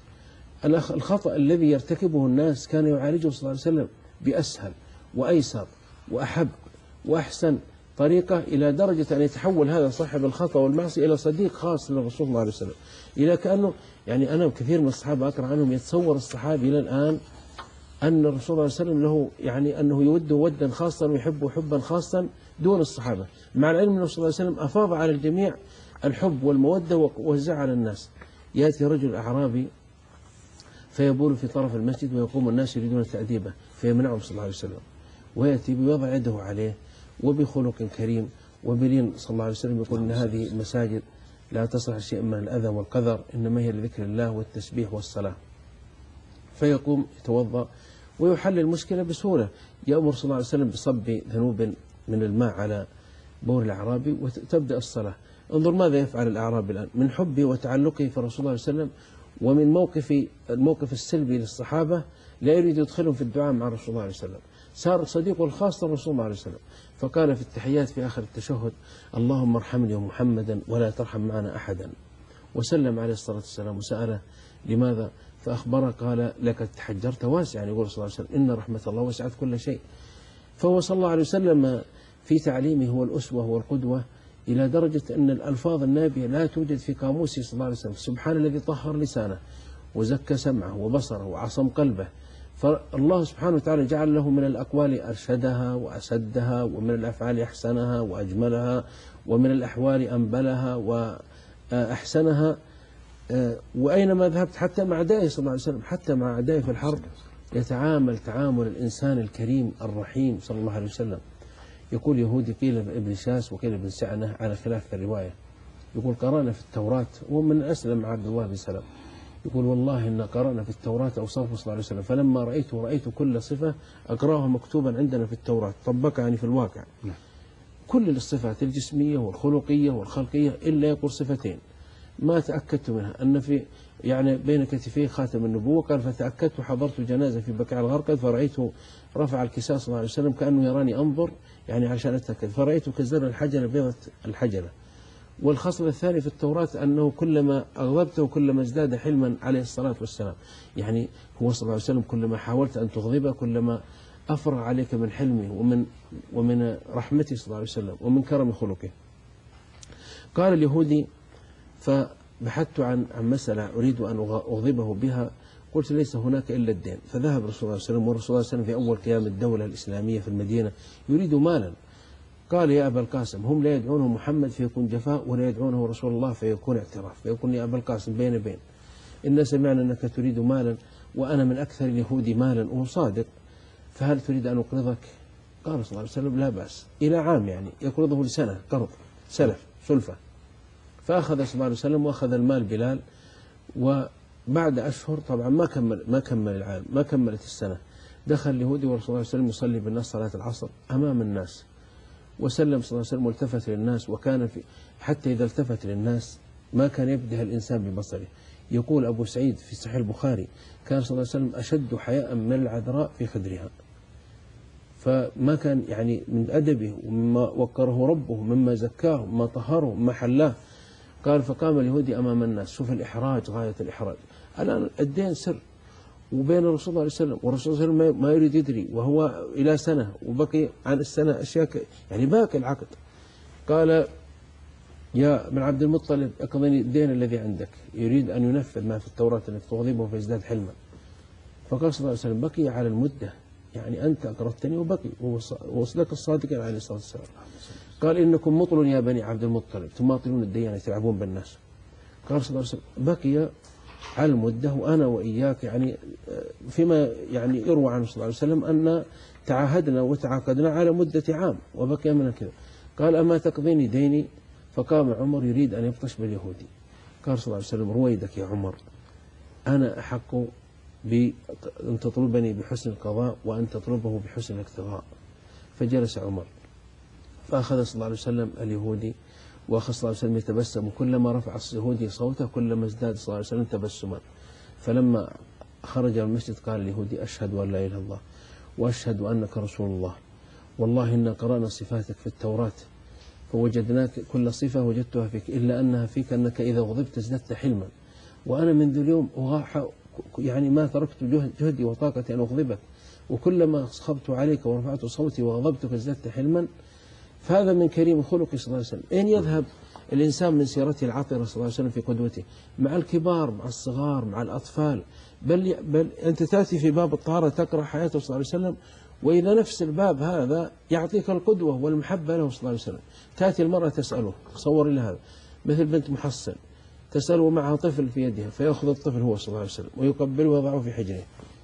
الخطأ الذي يرتكبه الناس كان يعالجه صلى الله عليه وسلم بأسهل وأيسر وأحب وأحسن طريقة، إلى درجة أن يتحول هذا صاحب الخطأ والمعصية إلى صديق خاص للرسول صلى الله عليه وسلم. إلى كأنه يعني أنا كثير من الصحابة أقرأ عنهم يتصور الصحابي إلى الآن أن الرسول صلى الله عليه وسلم له يعني أنه يوده ودا خاصا ويحبه حبا خاصا دون الصحابة، مع العلم أنه صلى الله عليه وسلم أفاض على الجميع الحب والمودة ووزع على الناس. يأتي رجل أعرابي فيبول في طرف المسجد ويقوم الناس يريدون تأديبه فيمنعهم صلى الله عليه وسلم، ويأتي ويضع يده عليه وبخلق كريم وبلين صلى الله عليه وسلم، يقول إن هذه المساجد لا تصلح شيء من الأذى والقذر، إنما هي لذكر الله والتسبيح والصلاة. فيقوم يتوضأ ويحل المشكلة بسهولة. يأمر صلى الله عليه وسلم بصب ذنوب من الماء على بول الأعرابي وتبدأ الصلاة. انظر ماذا يفعل الأعرابي الآن من حبه وتعلقه في رسول الله صلى الله عليه وسلم، ومن موقف الموقف السلبي للصحابة لا يريد يدخلهم في الدعاء مع رسول الله عليه وسلم، صار صديقه الخاص للرسول الله عليه وسلم. فقال في التحيات في آخر التشهد: اللهم ارحمني ومحمدا ولا ترحم معنا أحدا. وسلم عليه الصلاة والسلام وسأله لماذا، فأخبره قال: لقد تحجرت واسعا، يقول صلى الله عليه وسلم: إن رحمة الله وسعت كل شيء. فهو صلى الله عليه وسلم في تعليمه هو الأسوة والقدوة، إلى درجة أن الألفاظ النابية لا توجد في قاموسه صلى الله عليه وسلم. سبحان الذي طهر لسانه وزكى سمعه وبصره وعصم قلبه. فالله سبحانه وتعالى جعل له من الأقوال أرشدها وأسدها، ومن الأفعال أحسنها وأجملها، ومن الأحوال أنبلها وأحسنها. وأينما ذهبت حتى مع أعدائه صلى الله عليه وسلم، حتى مع أعدائه في الحرب يتعامل تعامل الإنسان الكريم الرحيم صلى الله عليه وسلم. يقول يهودي قيل ابن شاس وقيل ابن سعنة على خلاف في الرواية، يقول قرأنا في التوراة، ومن أسلم عبد الله بن سلام، يقول والله إن قرأنا في التوراة أوصافه صلى الله عليه وسلم، فلما رأيته رأيت كل صفة أقرأها مكتوبا عندنا في التوراة طبقها يعني في الواقع، كل الصفات الجسمية والخلقية والخلقية إلا يقول صفتين ما تأكدت منها، أن في يعني بين كتفيه خاتم النبوة. قال فتأكدت حضرت جنازة في بقيع الغرقد فرأيته رفع الكساء صلى الله عليه وسلم كأنه يراني أنظر يعني عشان أتأكد، فرأيته كزر الحجلة بيضة الحجلة. والخصلة الثانية في التوراة أنه كلما أغضبته كلما ازداد حلما عليه الصلاة والسلام، يعني هو صلى الله عليه وسلم كلما حاولت أن تغضبه كلما أفرغ عليك من حلمه ومن ومن رحمته صلى الله عليه وسلم ومن كرم خلقه. قال اليهودي بحثت عن عن مسألة أريد أن أغضبه بها، قلت ليس هناك إلا الدين. فذهب الرسول صلى الله عليه وسلم، والرسول صلى الله عليه وسلم في أول قيام الدولة الإسلامية في المدينة يريد مالا. قال يا أبا القاسم هم لا يدعونه محمد فيكون جفاء، ولا يدعونه رسول الله فيكون اعتراف، فيكون يا أبا القاسم بين بين، إن سمعنا أنك تريد مالا وأنا من أكثر اليهود مالا وهو صادق، فهل تريد أن أقرضك؟ قال صلى الله عليه وسلم لا بأس، إلى عام يعني يقرضه لسنة، قرض سلف سلفة. فأخذ صلى الله عليه وسلم وأخذ المال بلال، وبعد أشهر طبعا ما كمل ما كمل العام، ما كملت السنة، دخل اليهودي والرسول صلى الله عليه وسلم يصلي بالناس صلاة العصر أمام الناس، وسلم صلى الله عليه وسلم والتفت للناس، وكان في حتى إذا التفت للناس ما كان يبدها الإنسان ببصره. يقول أبو سعيد في صحيح البخاري كان صلى الله عليه وسلم أشد حياء من العذراء في خدرها، فما كان يعني من أدبه ومما وقره ربه، مما زكاه، مما طهره، مما حلاه. قال فقام اليهودي أمام الناس، شوف الإحراج غاية الإحراج. الآن الدين سر وبين الرسول صلى الله عليه وسلم، والرسول صلى الله عليه وسلم ما يريد يدري، وهو إلى سنة وبقي عن السنة أشياء يعني باقي العقد. قال يا ابن عبد المطلب اقضني الدين الذي عندك، يريد أن ينفذ ما في التوراة أنك تغضبه فيزداد حلما. فقال صلى الله عليه وسلم بقي على المدة، يعني أنت أقرضتني وبقي، وصدق الصادق عليه الصلاة والسلام. قال إنكم مطل يا بني عبد المطلب تماطلون الديانة تلعبون بالناس. قال صلى الله عليه وسلم بقي على المدة، وأنا وإياك يعني فيما يعني يروى عنه صلى الله عليه وسلم أن تعاهدنا وتعاقدنا على مدة عام وبقي من كذا. قال أما تقضيني ديني؟ فقام عمر يريد أن يبطش باليهودي. قال صلى الله عليه وسلم رويدك يا عمر، أنا أحق بأن تطلبني بحسن القضاء وأن تطلبه بحسن الاقتضاء. فجلس عمر، فأخذ صلى الله عليه وسلم اليهودي، وأخذ صلى الله عليه وسلم يتبسم، كلما رفع اليهودي صوته كلما ازداد صلى الله عليه وسلم تبسما. فلما خرج من المسجد قال اليهودي أشهد أن لا إله إلا الله وأشهد أنك رسول الله، والله إنا قرأنا صفاتك في التوراة فوجدناك كل صفة وجدتها فيك إلا أنها فيك أنك إذا غضبت ازددت حلما، وأنا منذ اليوم أغاح يعني ما تركت جهدي وطاقتي أن أغضبك، وكلما صخبت عليك ورفعت صوتي وغضبتك ازددت حلما. فهذا من كريم خلقه صلى الله عليه وسلم. أين يذهب الإنسان من سيرته العطرة صلى الله عليه وسلم في قدوته؟ مع الكبار، مع الصغار، مع الأطفال، بل, بل أنت تأتي في باب الطهارة تقرأ حياته صلى الله عليه وسلم، وإذا نفس الباب هذا يعطيك القدوة والمحبة له صلى الله عليه وسلم. تأتي المرأة تسأله، تصور لها هذا مثل بنت محصن تسأله معها طفل في يدها، فيأخذ الطفل هو صلى الله عليه وسلم ويقبله ويضعه في حجره،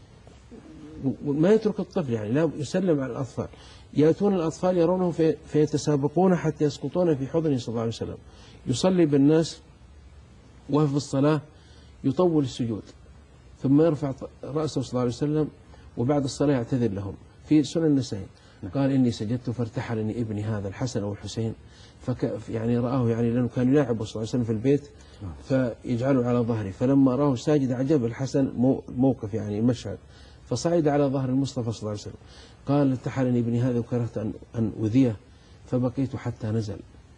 وما يترك الطفل، يعني لا يسلم على الأطفال. يأتون الأطفال يرونه في فيتسابقون حتى يسقطون في حضنه صلى الله عليه وسلم. يصلي بالناس وفي الصلاة يطول السجود، ثم يرفع رأسه صلى الله عليه وسلم، وبعد الصلاة يعتذر لهم. في سنن النسائي قال إني سجدت فارتحلني ابني هذا الحسن أو الحسين، فك يعني رآه يعني لأنه كان يلاعبه صلى الله عليه وسلم في البيت فيجعله على ظهره، فلما رآه ساجد عجب الحسن موقف يعني مشهد، فصعد على ظهر المصطفى صلى الله عليه وسلم. قال ارتحلني ابني هذا وكرهت أن أن أذيه فبقيت حتى نزل.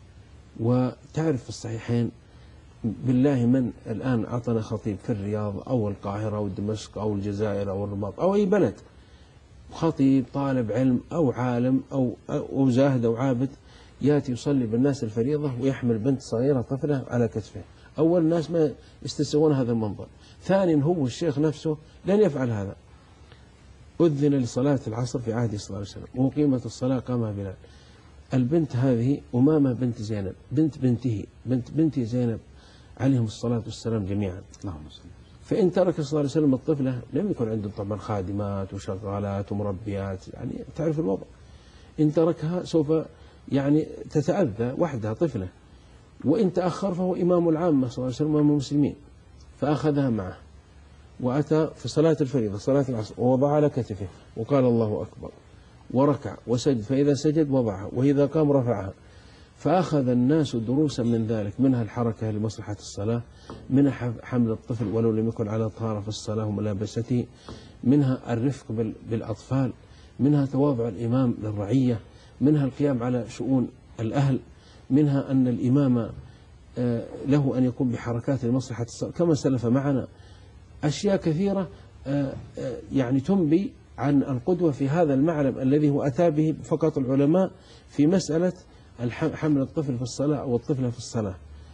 وتعرف في الصحيحين بالله من الآن أعطنا خطيب في الرياض أو القاهرة أو دمشق أو الجزائر أو الرباط أو أي بلد، خطيب طالب علم أو عالم أو أو زاهد أو عابد، يأتي يصلي بالناس الفريضة ويحمل بنت صغيرة طفلة على كتفه. أول الناس ما يستسيغون هذا المنظر. ثانيا هو الشيخ نفسه لن يفعل هذا. أذن لصلاة العصر في عهد صلى الله عليه وسلم وقيمة الصلاة قامها بلال. البنت هذه أمامة بنت زينب بنت بنته بنت بنت زينب عليهم الصلاة والسلام جميعا. اللهم صل. فإن ترك صلى الله عليه وسلم الطفلة لم يكن عنده طبعا خادمات وشغالات ومربيات، يعني تعرف الوضع. إن تركها سوف يعني تتأذى وحدها طفلة، وإن تأخر فهو إمام العامة صلى الله عليه وسلم وإمام المسلمين، فأخذها معه وأتى في صلاة الفريضة صلاة العصر ووضع على كتفه وقال الله أكبر وركع وسجد، فإذا سجد وضعها وإذا قام رفعها. فأخذ الناس دروسا من ذلك، منها الحركة لمصلحة الصلاة، منها حمل الطفل ولو لم يكن على طهارة في الصلاة وملابسته، منها الرفق بالأطفال، منها تواضع الإمام للرعية، منها القيام على شؤون الأهل، منها أن الإمام له أن يكون بحركات لمصلحة الصلاة كما سلف معنا. أشياء كثيرة يعني تنبي عن القدوة في هذا المعلم الذي هو أتى به فقط العلماء في مسألة حمل الطفل في الصلاة أو الطفلة في الصلاة.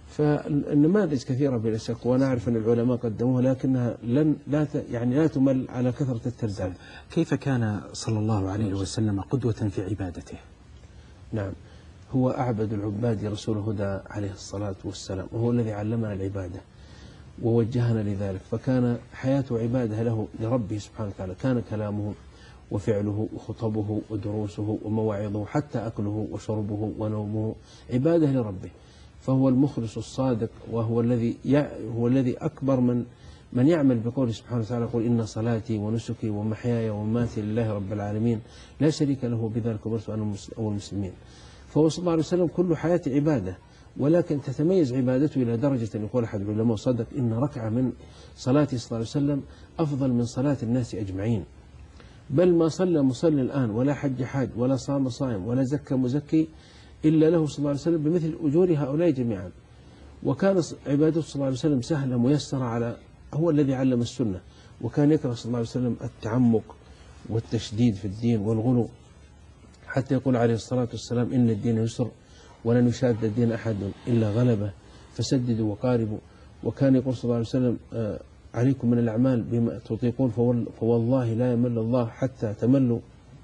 فالنماذج كثيرة بلا شك، وأنا أعرف أن العلماء قدموها، لكنها لن لا ت يعني لا تمل على كثرة الترداد. كيف كان صلى الله عليه وسلم قدوة في عبادته؟ نعم، هو أعبد العباد رسول الهدى عليه الصلاة والسلام، وهو الذي علمنا العبادة ووجهنا لذلك، فكان حياته عبادة له لربه سبحانه وتعالى. كان كلامه وفعله وخطبه ودروسه ومواعظه حتى أكله وشربه ونومه عبادة لربه، فهو المخلص الصادق، وهو الذي هو الذي أكبر من من يعمل بقوله سبحانه وتعالى: قل إن صلاتي ونسكي ومحياي ومماتي لله رب العالمين لا شريك له بذلك أمرت وأنا أول المسلمين. فهو صلى الله عليه وسلم كل حياته عبادة، ولكن تتميز عبادته إلى درجة أن يقول أحد العلماء صدق: إن ركعة من صلاته صلى الله عليه وسلم أفضل من صلاة الناس أجمعين، بل ما صلى مصلي الآن ولا حج حاج ولا صام صائم ولا زكى مزكي إلا له صلى الله عليه وسلم بمثل أجور هؤلاء جميعا. وكان عبادته صلى الله عليه وسلم سهلة ميسرة، على هو الذي علم السنة، وكان يكره صلى الله عليه وسلم التعمق والتشديد في الدين والغلو، حتى يقول عليه الصلاة والسلام: إن الدين يسر ولن يشاد الدين أحد إلا غلبه فسددوا وقاربوا. وكان يقول صلى الله عليه وسلم: عليكم من الأعمال بما تطيقون فوالله لا يمل الله حتى تملوا.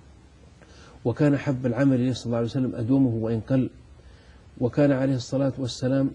وكان حب العمل إليه صلى الله عليه وسلم أدومه وإن قل. وكان عليه الصلاة والسلام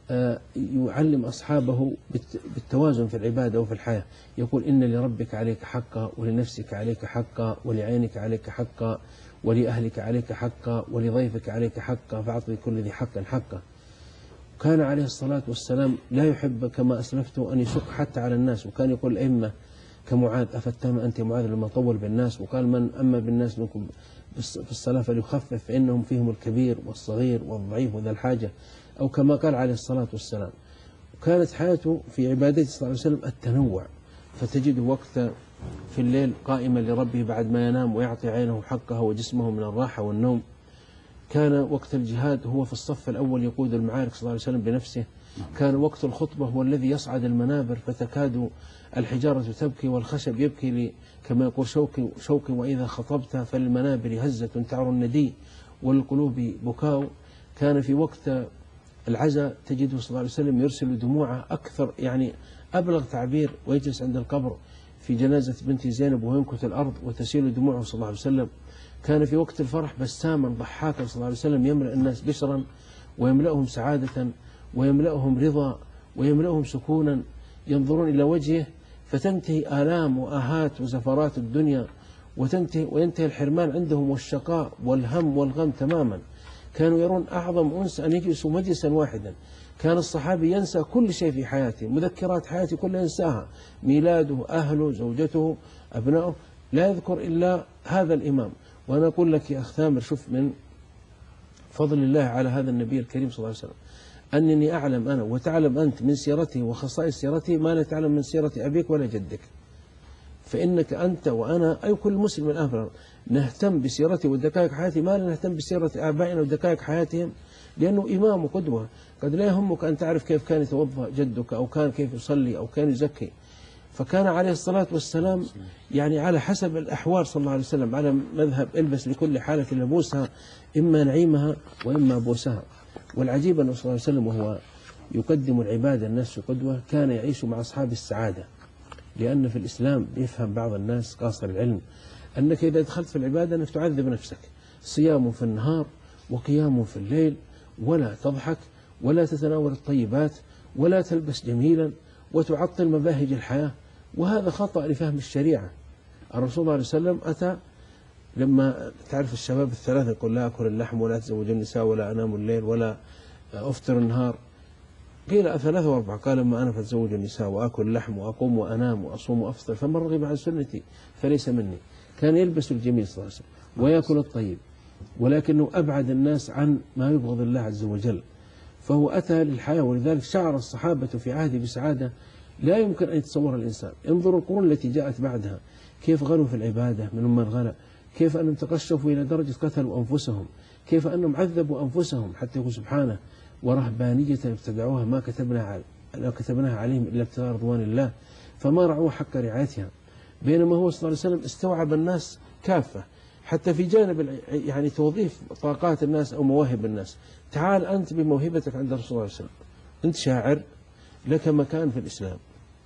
يعلم أصحابه بالتوازن في العبادة وفي الحياة، يقول: إن لربك عليك حقا ولنفسك عليك حقا ولعينك عليك حقا ولأهلك عليك حقا ولضيفك عليك حقا فأعطي كل ذي حق حقه. كان عليه الصلاة والسلام لا يحب كما أسلفته أن يشق حتى على الناس، وكان يقول الأئمة كمعاذ: أفتان أنت معاذ لما طول بالناس؟ وقال: من أما بالناس منكم في الصلاة فليخفف فإنهم فيهم الكبير والصغير والضعيف وذا الحاجة، أو كما قال عليه الصلاة والسلام. وكانت حياته في عبادته صلى الله عليه وسلم التنوع، فتجده وقت في الليل قائما لربه بعد ما ينام ويعطي عينه حقها وجسمه من الراحة والنوم. كان وقت الجهاد هو في الصف الأول يقود المعارك صلى الله عليه وسلم بنفسه. كان وقت الخطبة هو الذي يصعد المنابر فتكاد الحجارة تبكي والخشب يبكي، كما يقول شوقي شوقي وإذا خطبت فالمنابر هزة تعر الندي والقلوب بكاء. كان في وقت العزاء تجده صلى الله عليه وسلم يرسل دموعه أكثر، يعني أبلغ تعبير، ويجلس عند القبر في جنازة بنت زينب وينكت الأرض وتسيل دموعه صلى الله عليه وسلم. كان في وقت الفرح بساما ضحاكا صلى الله عليه وسلم يملأ الناس بشرا ويملأهم سعادة ويملأهم رضا ويملأهم سكونا، ينظرون إلى وجهه فتنتهي آلام وآهات وزفرات الدنيا وتنتهي وينتهي الحرمان عندهم والشقاء والهم والغم تماما. كانوا يرون أعظم أنس أن يجلسوا مجلسا واحدا. كان الصحابي ينسى كل شيء في حياته، مذكرات حياته كلها ينساها، ميلاده، أهله، زوجته، أبنائه، لا يذكر إلا هذا الإمام. وأنا أقول لك يا أخ ثامر، شوف من فضل الله على هذا النبي الكريم صلى الله عليه وسلم أنني أعلم أنا وتعلم أنت من سيرته وخصائص سيرته ما لا تعلم من سيرة أبيك ولا جدك. فإنك أنت وأنا أي كل مسلم الآن نهتم بسيرته ودقائق حياته ما لا نهتم بسيرة آبائنا ودقائق حياتهم، لأنه إمام وقدوة. قد لا يهمك أن تعرف كيف كان يتوضأ جدك أو كان كيف يصلي أو كان يزكي. فكان عليه الصلاة والسلام يعني على حسب الأحوال صلى الله عليه وسلم، على مذهب البس لكل حالة لبوسها، إما نعيمها وإما بوسها. والعجيب أنه صلى الله عليه وسلم وهو يقدم العبادة الناس قدوة كان يعيش مع أصحاب السعادة، لأن في الإسلام يفهم بعض الناس قاصر العلم أنك إذا دخلت في العبادة أنك تعذب نفسك، صيام في النهار وقيام في الليل، ولا تضحك ولا تتناول الطيبات ولا تلبس جميلا وتعطل مباهج الحياة، وهذا خطأ لفهم الشريعة. الرسول صلى الله عليه وسلم أتى لما تعرف الشباب الثلاثة يقول: لا أكل اللحم ولا أتزوج النساء ولا أنام الليل ولا أفطر النهار. قيل أثلاثة وأربعة؟ قال: أما أنا فأتزوج النساء وأكل اللحم وأقوم وأنام وأصوم وأفطر فمن رغب عن سنتي فليس مني. كان يلبس الجميل صلى الله عليه وسلم ويأكل الطيب، ولكنه أبعد الناس عن ما يبغض الله عز وجل. فهو أتى للحياة، ولذلك شعر الصحابة في عهده بسعادة لا يمكن أن يتصور الإنسان. انظروا القرون التي جاءت بعدها كيف غلوا في العبادة منهم من غلا، كيف أنهم تقشفوا إلى درجة قتلوا أنفسهم، كيف أنهم عذبوا أنفسهم حتى يقول سبحانه: ورهبانية ابتدعوها ما كتبنا ما كتبناها عليهم إلا ابتغاء رضوان الله فما رعوا حق رعايتها. بينما هو صلى الله عليه وسلم استوعب الناس كافة، حتى في جانب يعني توظيف طاقات الناس أو مواهب الناس. تعال أنت بموهبتك عند الرسول صلى الله عليه وسلم أنت شاعر لك مكان في الإسلام.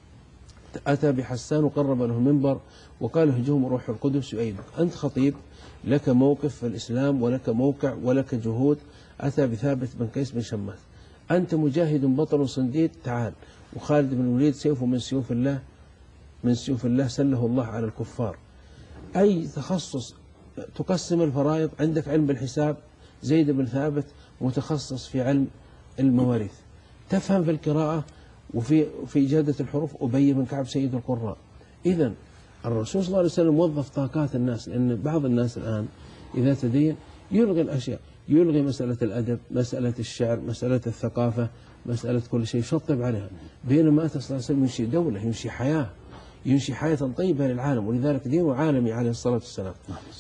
أتى بحسان وقرب له المنبر وقال هجوم روح القدس يؤيدك. أنت خطيب لك موقف في الإسلام ولك موقع ولك جهود. أتى بثابت بن قيس بن شماس. أنت مجاهد بطل صنديد، تعال. وخالد بن الوليد سيفه من سيوف الله، من سيوف الله سله الله على الكفار. أي تخصص تقسم الفرائض. عندك علم بالحساب، زيد بن ثابت متخصص في علم المواريث. تفهم في القراءة وفي في إجادة الحروف، أبي بن كعب سيد القراء. إذن الرسول صلى الله عليه وسلم وظف طاقات الناس، لأن بعض الناس الآن إذا تدين يلغي الأشياء، يلغي مسألة الأدب، مسألة الشعر، مسألة الثقافة، مسألة كل شيء، شطب عليها. بينما أتى صلى الله عليه وسلم ينشي دولة، ينشي حياة، ينشي حياة طيبة للعالم، ولذلك دينه عالمي عليه الصلاة والسلام.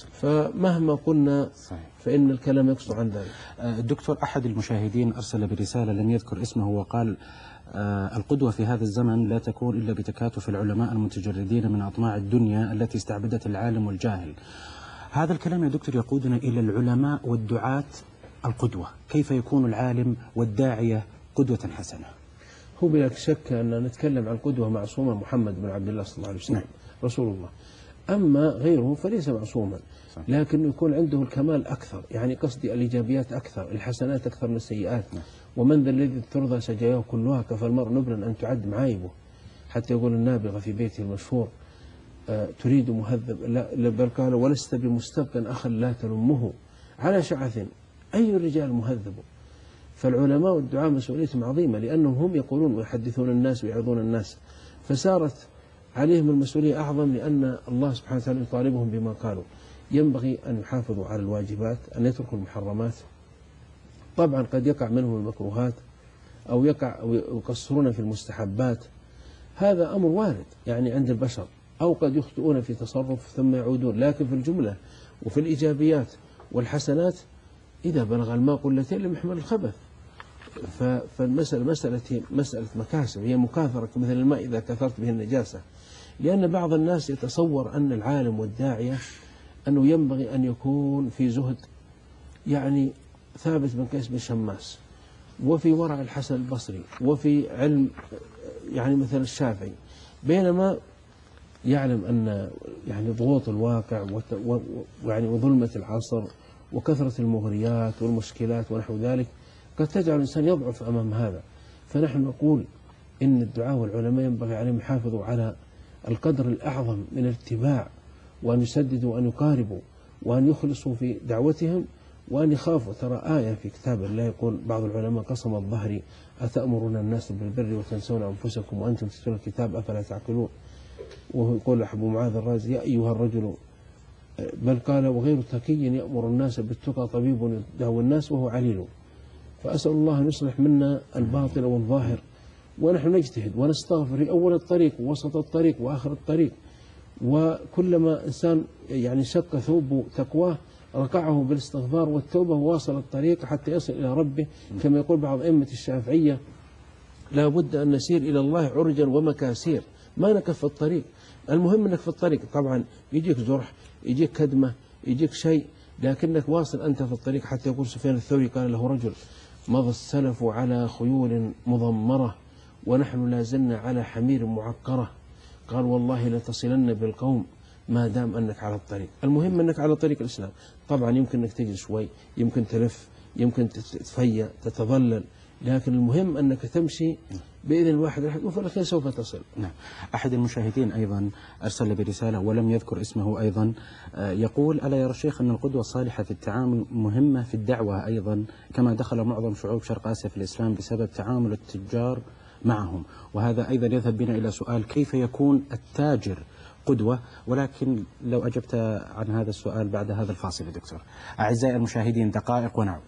فمهما قلنا فإن الكلام يقصر عن ذلك. الدكتور، أحد المشاهدين أرسل برسالة لم يذكر اسمه وقال آه القدوة في هذا الزمن لا تكون إلا بتكاتف العلماء المتجردين من أطماع الدنيا التي استعبدت العالم والجاهل. هذا الكلام يا دكتور يقودنا إلى العلماء والدعاة القدوة. كيف يكون العالم والداعية قدوة حسنة؟ هو بلا شك أن نتكلم عن قدوة معصومة محمد بن عبد الله صلى الله عليه وسلم، نعم. رسول الله. أما غيره فليس معصوما، لكن يكون عنده الكمال أكثر، يعني قصدي الإيجابيات أكثر، الحسنات أكثر من السيئات. نعم. ومن ذا الذي ترضى سجاياه كلها كفى المرء نبلا أن تعد معايبه. حتى يقول النابغة في بيته المشهور آه تريد مهذب، لا بل قال ولست بمستبق أخا لا تلمه على شعث أي الرجال مهذب. فالعلماء والدعاء مسؤوليتهم عظيمة، لأنهم هم يقولون ويحدثون الناس ويعظون الناس، فسارت عليهم المسؤولية أعظم، لأن الله سبحانه وتعالى يطالبهم بما قالوا. ينبغي أن يحافظوا على الواجبات، أن يتركوا المحرمات. طبعا قد يقع منهم المكروهات أو يقع أو يقصرون في المستحبات، هذا أمر وارد يعني عند البشر، أو قد يخطئون في تصرف ثم يعودون، لكن في الجملة وفي الإيجابيات والحسنات إذا بلغ الماء قلتين لم يحمل الخبث. فالمسألة مسألة مسألة مكاسب، هي مكاثرة مثل الماء إذا كثرت به النجاسة. لأن بعض الناس يتصور أن العالم والداعية أنه ينبغي أن يكون في زهد، يعني ثابت بن قيس بن شماس، وفي ورع الحسن البصري، وفي علم يعني مثل الشافعي، بينما يعلم أن يعني ضغوط الواقع ويعني وظلمة العصر وكثرة المغريات والمشكلات ونحو ذلك قد تجعل الإنسان يضعف أمام هذا. فنحن نقول إن الدعاء والعلماء ينبغي عليهم يحافظوا على القدر الأعظم من الاتباع، وأن يسددوا وأن يقاربوا وأن يخلصوا في دعوتهم وأن يخافوا. ترى آية في كتاب الله يقول بعض العلماء قسم الظهر أتأمرون الناس بالبر وتنسون أنفسكم وأنتم تتلون الكتاب أفلا تعقلون. وهو يقول أبو معاذ الرازي يا أيها الرجل، بل قال وغير تقي يأمر الناس بالتقى طبيب يداوي الناس وهو عليل. فأسأل الله أن يصلح منا الباطل والظاهر، ونحن نجتهد ونستغفر في أول الطريق ووسط الطريق وآخر الطريق. وكلما إنسان يعني شق ثوب تقواه رقعه بالاستغفار والتوبة وواصل الطريق حتى يصل إلى ربه. كما يقول بعض أئمة الشافعية لا بد أن نسير إلى الله عرجا ومكاسير، ما نكف في الطريق. المهم أنك في الطريق، طبعا يجيك جرح، يجيك كدمة، يجيك شيء، لكنك واصل أنت في الطريق. حتى يقول سفيان الثوري قال له رجل مضى السلف على خيول مضمرة ونحن لا زلنا على حمير معقرة، قال والله لتصلن بالقوم ما دام أنك على الطريق. المهم أنك على طريق الإسلام. طبعا يمكن أنك تجي شوي، يمكن تلف، يمكن تتفيأ، تتظلل، لكن المهم أنك تمشي بإذن الواحد الأحد وفي الأخير سوف تصل. نعم. أحد المشاهدين أيضا أرسل برسالة ولم يذكر اسمه أيضا، يقول ألا يرى الشيخ أن القدوة الصالحة في التعامل مهمة في الدعوة أيضا، كما دخل معظم شعوب شرق آسيا في الإسلام بسبب تعامل التجار معهم. وهذا أيضا يذهب بنا إلى سؤال كيف يكون التاجر قدوة، ولكن لو أجبت عن هذا السؤال بعد هذا الفاصل يا دكتور. أعزائي المشاهدين دقائق ونعود.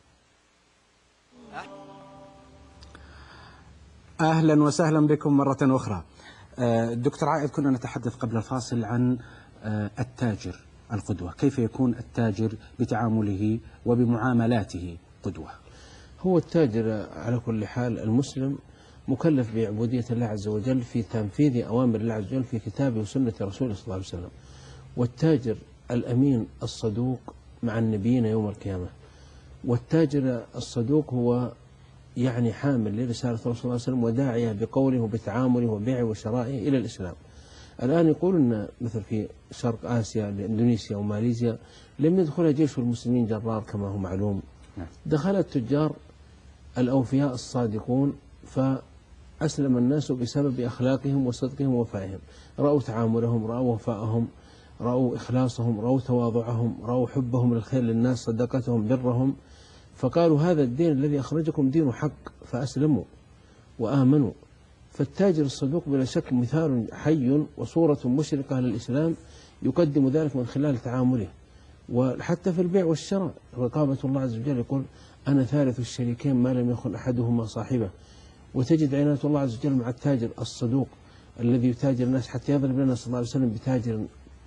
أهلا وسهلا بكم مرة أخرى. دكتور عائد، كنا نتحدث قبل الفاصل عن التاجر القدوة، كيف يكون التاجر بتعامله وبمعاملاته قدوة؟ هو التاجر على كل حال المسلم مكلف بعبودية الله عز وجل في تنفيذ أوامر الله عز وجل في كتابه وسنة رسوله صلى الله عليه وسلم. والتاجر الأمين الصدوق مع النبيين يوم القيامة. والتاجر الصدوق هو يعني حامل لرسالة الرسول صلى الله عليه وسلم وداعية بقوله وبتعامله وبيعه وشرائه إلى الإسلام. الآن يقولون مثل في شرق آسيا إندونيسيا وماليزيا لم يدخل جيش المسلمين جرار كما هو معلوم، دخل التجار الأوفياء الصادقون فأسلم الناس بسبب أخلاقهم وصدقهم ووفائهم، رأوا تعاملهم، رأوا وفائهم، رأوا إخلاصهم، رأوا تواضعهم، رأوا حبهم للخير للناس، صدقتهم، برهم، فقالوا هذا الدين الذي أخرجكم دين حق، فأسلموا وآمنوا. فالتاجر الصدوق بلا شك مثال حي وصورة مشرقة للإسلام يقدم ذلك من خلال تعامله. وحتى في البيع والشراء رقابة الله عز وجل يقول أنا ثالث الشريكين ما لم يكن أحدهما صاحبه. وتجد عناية الله عز وجل مع التاجر الصدوق الذي يتاجر الناس، حتى يضرب لنا صلى الله عليه وسلم بتاجر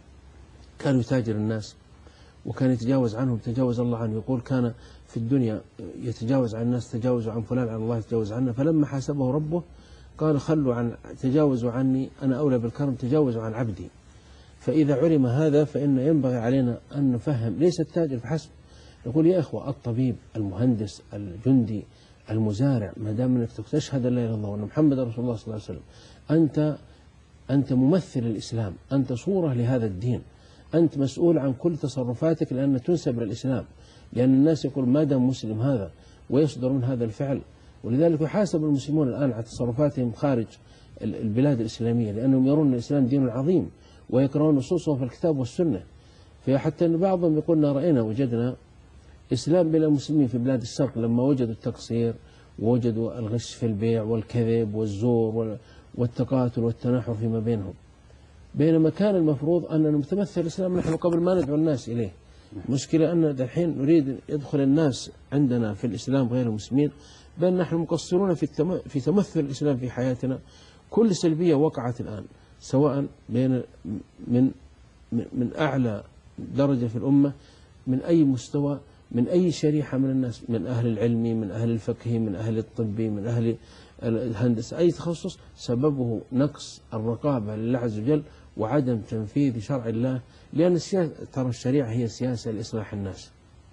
كان يتاجر الناس وكان يتجاوز عنهم تجاوز الله عنه، يقول كان في الدنيا يتجاوز عن الناس تجاوزوا عن فلان عن الله يتجاوز عنه، فلما حاسبه ربه قال خلوا عن تجاوزوا عني أنا أولى بالكرم تجاوزوا عن عبدي. فإذا علم هذا فإن ينبغي علينا أن نفهم ليس التاجر فحسب، نقول يا إخوة الطبيب المهندس الجندي المزارع ما دام أنك تشهد أن لا إله إلا الله وأن محمد رسول الله صلى الله عليه وسلم أنت أنت ممثل الإسلام، أنت صورة لهذا الدين، أنت مسؤول عن كل تصرفاتك لأن تنسب للإسلام، لأن الناس يقول ما دام مسلم هذا ويصدر من هذا الفعل. ولذلك يحاسب المسلمون الآن على تصرفاتهم خارج البلاد الإسلامية لأنهم يرون الإسلام دين عظيم ويقرؤون نصوصه في الكتاب والسنة. فحتى أن بعضهم يقولنا رأينا وجدنا إسلام بلا مسلمين في بلاد الشرق لما وجدوا التقصير ووجدوا الغش في البيع والكذب والزور والتقاتل والتناحر فيما بينهم، بينما كان المفروض أننا نتمثل الإسلام نحن قبل ما ندعو الناس إليه. مشكلة أن الحين نريد يدخل الناس عندنا في الإسلام غير المسلمين، بل نحن مقصرون في في تمثل الإسلام في حياتنا. كل سلبية وقعت الآن سواء بين من من أعلى درجة في الأمة من أي مستوى من أي شريحة من الناس، من أهل العلم من أهل الفقه من أهل الطب من أهل الهندسة أي تخصص، سببه نقص الرقابة لله عز وجل وعدم تنفيذ شرع الله، لأن ترى الشريعة هي سياسة لإصلاح الناس،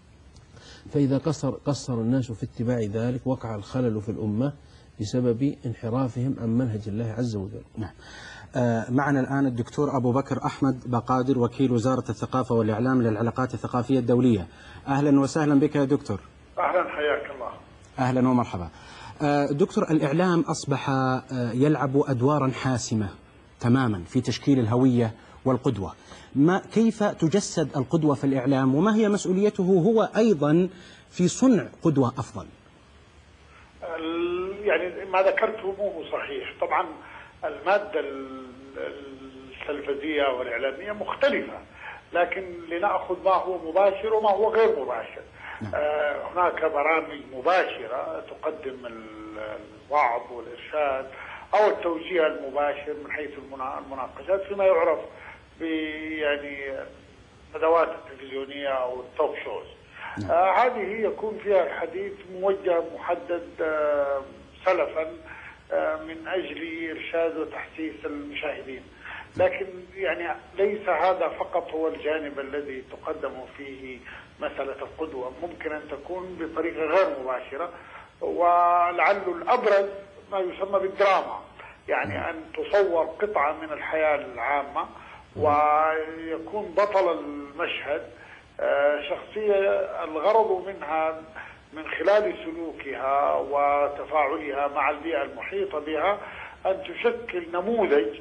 فإذا قصر, قصر الناس في اتباع ذلك وقع الخلل في الأمة بسبب انحرافهم عن منهج الله عز وجل. نعم. آه معنا الآن الدكتور أبو بكر أحمد بقادر وكيل وزارة الثقافة والإعلام للعلاقات الثقافية الدولية. أهلا وسهلا بك يا دكتور. أهلا حياك الله. أهلا ومرحبا. آه دكتور، الإعلام أصبح آه يلعب أدوارا حاسمة تماما في تشكيل الهوية والقدوة. ما كيف تجسد القدوة في الإعلام وما هي مسؤوليته هو أيضا في صنع قدوة أفضل؟ يعني ما ذكرته مو صحيح، طبعا المادة التلفزية والإعلامية مختلفة، لكن لنأخذ ما هو مباشر وما هو غير مباشر. نعم. آه هناك برامج مباشرة تقدم الوعظ والإرشاد أو التوجيه المباشر من حيث المناقشات فيما يعرف ب يعني ندوات التلفزيونية أو التوك شوز. نعم. آه هذه يكون فيها الحديث موجه محدد آه سلفا آه من أجل إرشاد وتحسيس المشاهدين، لكن يعني ليس هذا فقط هو الجانب الذي تقدم فيه مسألة القدوة، ممكن أن تكون بطريقة غير مباشرة، ولعل الأبرز ما يسمى بالدراما، يعني أن تصور قطعة من الحياة العامة ويكون بطل المشهد شخصية الغرض منها من خلال سلوكها وتفاعلها مع البيئة المحيطة بها أن تشكل نموذج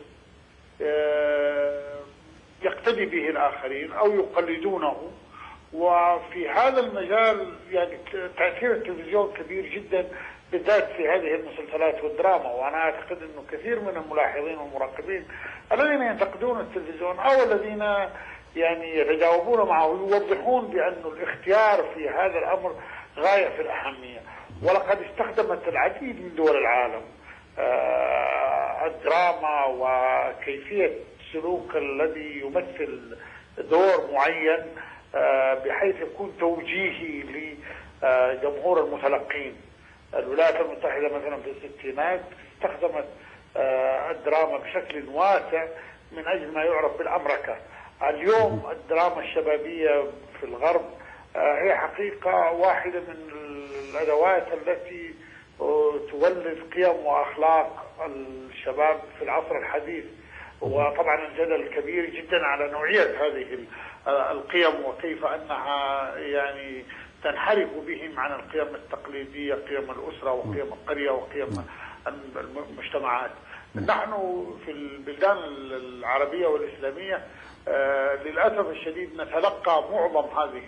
يقتدي به الآخرين أو يقلدونه. وفي هذا المجال يعني تأثير التلفزيون كبير جدا بالذات في هذه المسلسلات والدراما، وأنا أعتقد أنه كثير من الملاحظين والمراقبين الذين ينتقدون التلفزيون أو الذين يعني يتجاوبون معه يوضحون بأن الاختيار في هذا الأمر غاية في الأهمية، ولقد استخدمت العديد من دول العالم آه الدراما وكيفية سلوك الذي يمثل دور معين آه بحيث يكون توجيهي لجمهور المتلقين. الولايات المتحدة مثلا في الستينات استخدمت آه الدراما بشكل واسع من أجل ما يعرف بالأمركة. اليوم الدراما الشبابية في الغرب آه هي حقيقة واحدة من الأدوات التي وتولد قيم وأخلاق الشباب في العصر الحديث. وطبعا الجدل كبير جدا على نوعية هذه القيم وكيف أنها يعني تنحرف بهم عن القيم التقليدية، قيم الأسرة وقيم القرية وقيم المجتمعات. نحن في البلدان العربية والإسلامية للأسف الشديد نتلقى معظم هذه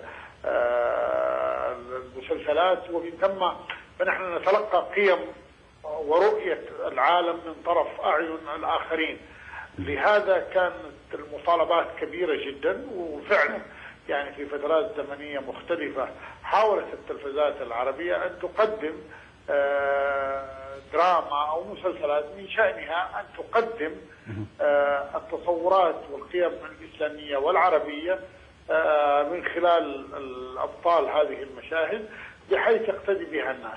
المسلسلات، ومن ثم فنحن نتلقى قيم ورؤية العالم من طرف أعين الآخرين. لهذا كانت المطالبات كبيرة جدا، وفعلا يعني في فترات زمنية مختلفة حاولت التلفزيونات العربية أن تقدم دراما أو مسلسلات من شأنها أن تقدم التصورات والقيم الإسلامية والعربية من خلال الأبطال هذه المشاهد بحيث يقتدي بها الناس.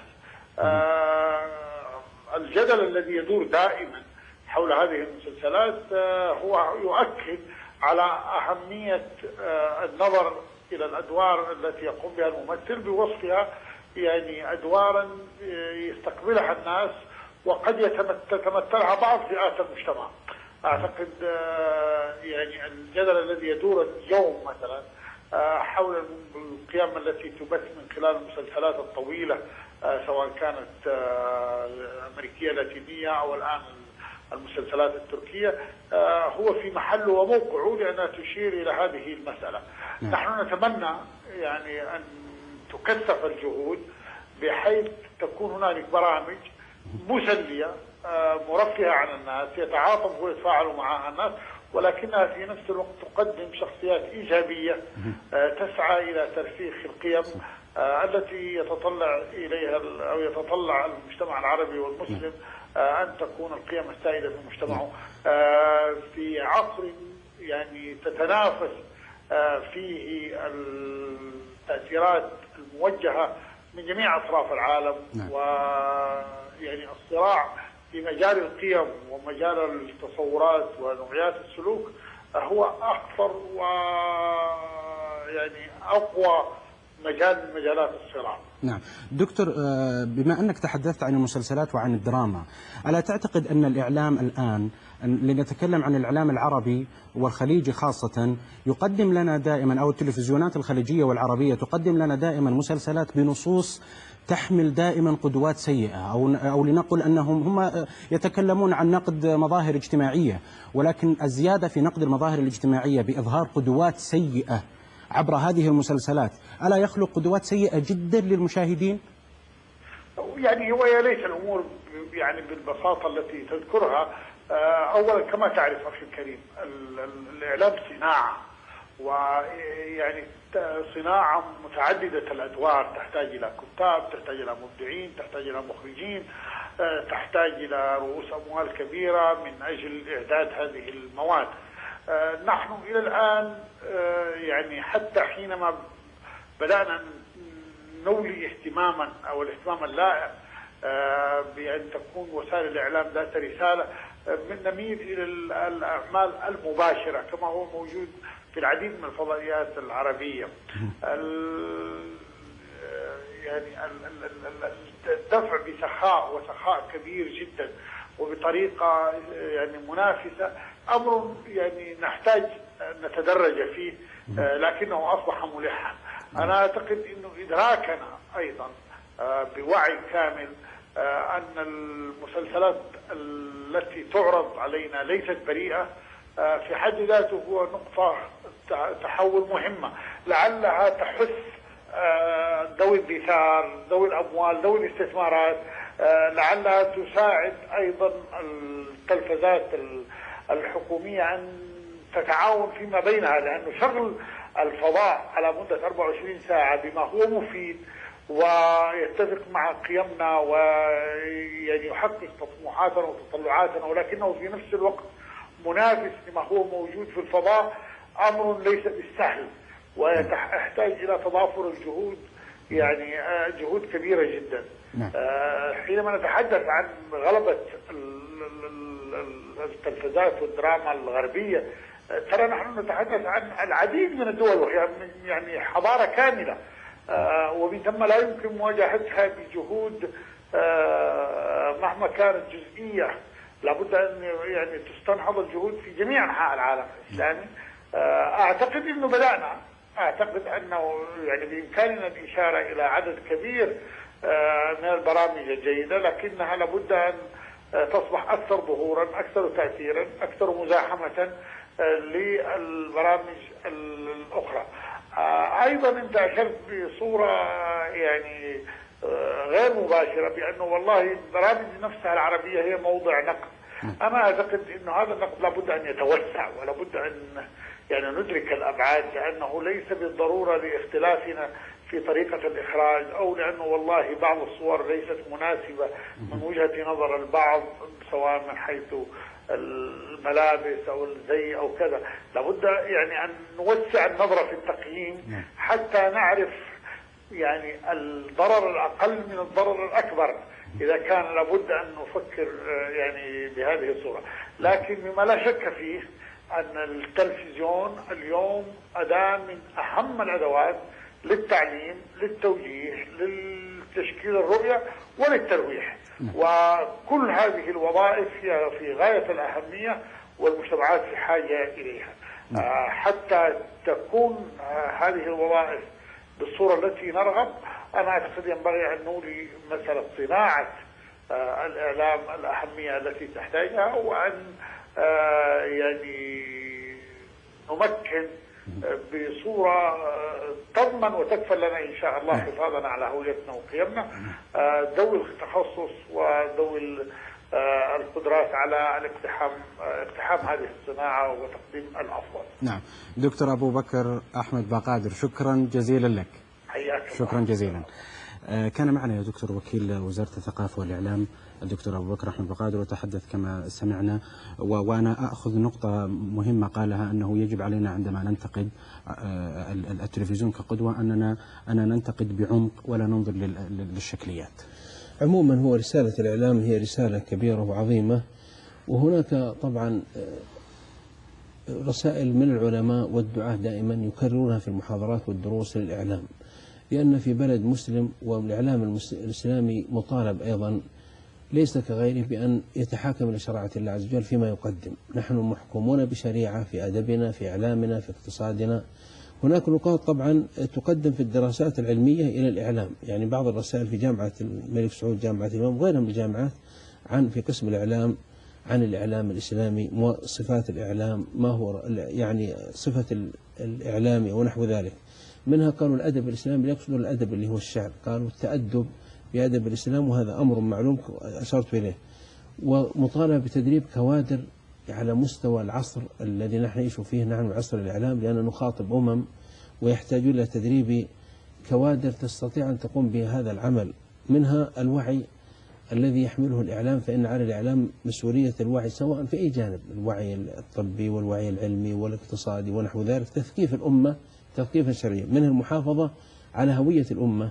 الجدل الذي يدور دائما حول هذه المسلسلات هو يؤكد على أهمية النظر إلى الأدوار التي يقوم بها الممثل بوصفها يعني أدوارا يستقبلها الناس وقد يتمثلها بعض فئات المجتمع. أعتقد يعني الجدل الذي يدور اليوم مثلا حول القيم التي تبث من خلال المسلسلات الطويلة سواء كانت أمريكية لاتينية أو الآن المسلسلات التركية هو في محله وموقعه لأنها تشير إلى هذه المسألة. نحن نتمنى يعني أن تكثف الجهود بحيث تكون هنالك برامج مسلية مرفهة عن الناس يتعاطف ويتفاعلوا معها الناس، ولكنها في نفس الوقت تقدم شخصيات إيجابية تسعى إلى ترسيخ القيم التي يتطلع إليها أو يتطلع المجتمع العربي والمسلم أن تكون القيم السائدة في مجتمعه في عصر يعني تتنافس فيه التأثيرات الموجهة من جميع أطراف العالم. ويعني الصراع في مجال القيم ومجال التصورات ونوعيات السلوك هو أخطر ويعني أقوى مجال من مجالات الصراع. نعم دكتور، بما أنك تحدثت عن المسلسلات وعن الدراما، ألا تعتقد أن الإعلام الآن، لنتكلم عن الإعلام العربي والخليجي خاصة، يقدم لنا دائما، أو التلفزيونات الخليجية والعربية تقدم لنا دائما مسلسلات بنصوص تحمل دائما قدوات سيئة، أو أو لنقل أنهم هم يتكلمون عن نقد مظاهر اجتماعية، ولكن الزيادة في نقد المظاهر الاجتماعية بإظهار قدوات سيئة عبر هذه المسلسلات ألا يخلق قدوات سيئة جدا للمشاهدين؟ يعني هو ليس الأمور يعني بالبساطة التي تذكرها. أولا كما تعرف أخي الكريم الإعلام صناعة، ويعني صناعة متعددة الأدوار، تحتاج إلى كتاب، تحتاج إلى مبدعين، تحتاج إلى مخرجين، تحتاج إلى رؤوس أموال كبيرة من أجل إعداد هذه المواد. نحن إلى الآن يعني حتى حينما بدأنا نولي اهتماما أو الاهتمام اللائق بأن تكون وسائل الإعلام ذات رسالة، من نميل إلى الأعمال المباشرة كما هو موجود في العديد من الفضائيات العربية. يعني الدفع بسخاء وسخاء كبير جدا وبطريقة يعني منافسة أمر يعني نحتاج نتدرج فيه، لكنه أصبح ملحا. أنا أعتقد أنه إدراكنا أيضا بوعي كامل أن المسلسلات التي تعرض علينا ليست بريئة في حد ذاته هو نقطة تحول مهمة، لعلها تحث ذوي الدثار، ذوي الأموال، ذوي الاستثمارات، لعلها تساعد أيضا التلفزات الحكومية أن تتعاون فيما بينها، لأنه شغل الفضاء على مدة أربعة وعشرين ساعة بما هو مفيد ويتفق مع قيمنا ويعني يحقق طموحاتنا وتطلعاتنا، ولكنه في نفس الوقت منافس لما هو موجود في الفضاء، أمر ليس بالسهل ويحتاج إلى تضافر الجهود، يعني جهود كبيرة جدا. حينما نتحدث عن غلبة التلفزيات والدراما الغربية، ترى نحن نتحدث عن العديد من الدول وهي يعني حضارة كاملة، ومن ثم لا يمكن مواجهتها بجهود مهما كانت جزئية لابد أن يعني تستنهض الجهود في جميع أنحاء العالم الإسلامي. أعتقد أنه بدأنا، أعتقد أنه يعني بإمكاننا الإشارة إلى عدد كبير من البرامج الجيدة، لكنها لابد أن تصبح أكثر ظهورا، أكثر تأثيرا، أكثر مزاحمة للبرامج الأخرى. أيضا أنت أشرت بصورة يعني غير مباشرة بأنه والله البرامج نفسها العربية هي موضع نقد. أنا أعتقد أنه هذا النقد لابد أن يتوسع، ولابد أن يعني ندرك الأبعاد، لأنه ليس بالضرورة لاختلافنا في طريقة الإخراج، أو لأنه والله بعض الصور ليست مناسبة من وجهة نظر البعض سواء من حيث الملابس أو الزي أو كذا. لابد يعني أن نوسع النظرة في التقييم حتى نعرف يعني الضرر الأقل من الضرر الأكبر إذا كان لابد أن نفكر يعني بهذه الصورة. لكن مما لا شك فيه أن التلفزيون اليوم أداة من أهم الأدوات للتعليم، للتوجيه، للتشكيل الرؤية وللترويح، وكل هذه الوظائف هي في غاية الأهمية والمجتمعات في حاجة إليها. حتى تكون هذه الوظائف بالصورة التي نرغب، أنا أعتقد ينبغي أن نولي مسألة صناعة الإعلام الأهمية التي تحتاجها، وأن يعني نمكن بصورة تضمن وتكفل لنا إن شاء الله حفاظنا على هويتنا وقيمنا ذوي التخصص وذوي القدرات على الاقتحام اقتحام هذه الصناعة وتقديم الأفضل. نعم دكتور أبو بكر أحمد باقادر، شكرا جزيلا لك. حياك شكرا جزيلا. كان معنا يا دكتور وكيل وزارة الثقافة والإعلام الدكتور أبو بكر أحمد باقادر، وتحدث كما سمعنا، وأنا أخذ نقطة مهمة قالها أنه يجب علينا عندما ننتقد التلفزيون كقدوة أننا أننا ننتقد بعمق ولا ننظر للشكليات. عموما هو رسالة الإعلام هي رسالة كبيرة وعظيمة، وهناك طبعا رسائل من العلماء والدعاة دائما يكررونها في المحاضرات والدروس للإعلام، لأن في بلد مسلم والإعلام الإسلامي مطالب أيضا ليس كغيره بأن يتحاكم إلى شريعة الله عز وجل فيما يقدم. نحن محكومون بشريعة في أدبنا، في إعلامنا، في اقتصادنا. هناك نقاط طبعا تقدم في الدراسات العلمية إلى الإعلام، يعني بعض الرسائل في جامعة الملك سعود، جامعة الإمام، وغيرها من الجامعات عن في قسم الإعلام عن الإعلام الإسلامي، صفات الإعلام، ما هو يعني صفة الإعلامي ونحو ذلك. منها قالوا الأدب الإسلامي لا يقصدون الأدب اللي هو الشعر، قالوا التأدب بأدب الإسلام، وهذا أمر معلوم أشرت إليه. ومطالبة بتدريب كوادر على مستوى العصر الذي نحن نعيش فيه، نحن عصر الإعلام، لأننا نخاطب أمم ويحتاجون إلى تدريب كوادر تستطيع أن تقوم بهذا العمل. منها الوعي الذي يحمله الإعلام، فإن على الإعلام مسؤولية الوعي سواء في أي جانب، الوعي الطبي والوعي العلمي والاقتصادي ونحو ذلك، تثقيف الأمة تثقيفا شرعيا. منها المحافظة على هوية الأمة،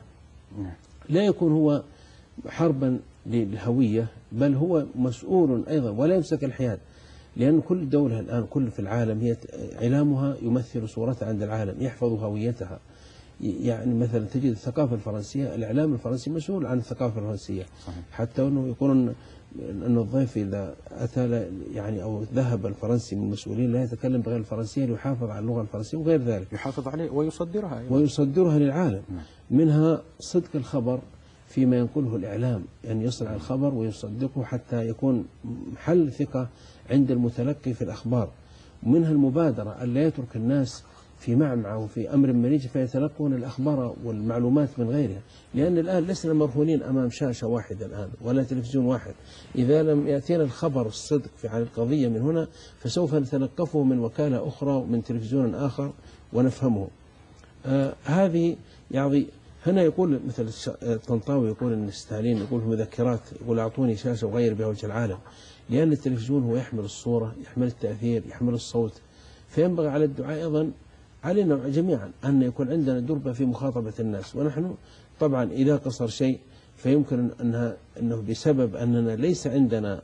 لا يكون هو حربا للهوية، بل هو مسؤول أيضا ولا يمسك الحياد، لأن كل دولة الآن كل في العالم هي إعلامها يمثل صورتها عند العالم، يحفظ هويتها. يعني مثلا تجد الثقافة الفرنسية، الإعلام الفرنسي مسؤول عن الثقافة الفرنسية. صحيح. حتى أنه يقولون أن الضيف إذا أتى يعني أو ذهب الفرنسي من المسؤولين لا يتكلم بغير الفرنسية ليحافظ على اللغة الفرنسية وغير ذلك، يحافظ عليه ويصدرها أيضا. ويصدرها للعالم. منها صدق الخبر فيما ينقله الإعلام، أن يعني يصنع الخبر ويصدقه حتى يكون محل ثقة عند المتلقي في الأخبار. ومنها المبادرة أن لا يترك الناس في معمعة وفي أمر مريج فيتلقون الأخبار والمعلومات من غيرها، لأن الآن لسنا مرهونين أمام شاشة واحدة الآن ولا تلفزيون واحد. إذا لم يأتينا الخبر الصدق في عن القضية من هنا فسوف نتلقفه من وكالة أخرى ومن تلفزيون آخر ونفهمه. آه هذه يعني هنا يقول مثل الطنطاوي يقول أن ستالين يقول مذكرات، يقول أعطوني شاشة وغير بها وجه العالم، لأن التلفزيون هو يحمل الصورة، يحمل التأثير، يحمل الصوت. فينبغي على الدعاء أيضا علينا جميعا أن يكون عندنا دربة في مخاطبة الناس. ونحن طبعا إذا قصر شيء فيمكن أنها أنه بسبب أننا ليس عندنا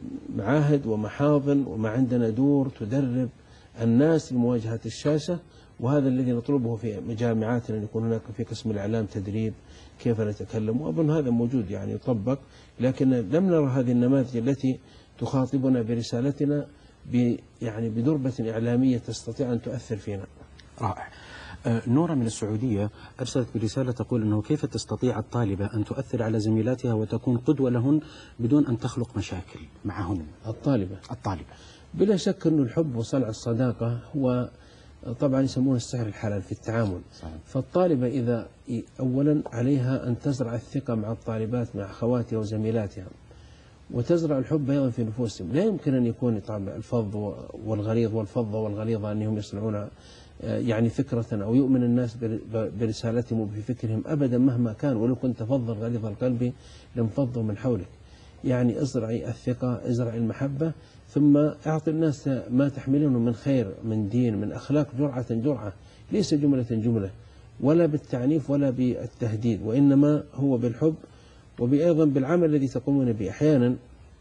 معاهد ومحاضن وما عندنا دور تدرب الناس لمواجهة الشاشة، وهذا الذي نطلبه في مجامعاتنا، أن يكون هناك في قسم الإعلام تدريب كيف نتكلم، وأظن هذا موجود يعني يطبق، لكن لم نرى هذه النماذج التي تخاطبنا برسالتنا يعني بدربة إعلامية تستطيع أن تؤثر فينا. رائع. نورة من السعودية أرسلت برسالة تقول أنه كيف تستطيع الطالبة أن تؤثر على زميلاتها وتكون قدوة لهن بدون أن تخلق مشاكل معهن؟ الطالبة الطالبة بلا شك أن الحب وصنع الصداقة هو طبعا يسمونه السحر الحلال في التعامل. صحيح. فالطالبة إذا أولا عليها أن تزرع الثقة مع الطالبات مع أخواتها وزميلاتها، وتزرع الحب أيضا في نفوسهم. لا يمكن أن يكون طبعا الفظ والغليظ والفظة والغليظة أنهم يصنعون يعني فكرة أو يؤمن الناس برسالتهم وبفكرهم أبدا مهما كان، ولو كنت فظا غليظ القلب لانفضوا من حولك. يعني ازرعي الثقة، ازرعي المحبة، ثم أعطي الناس ما تحملونه من خير من دين من أخلاق جرعة جرعة، ليس جملة جملة، ولا بالتعنيف ولا بالتهديد، وإنما هو بالحب وأيضا بالعمل الذي تقومون به. أحيانا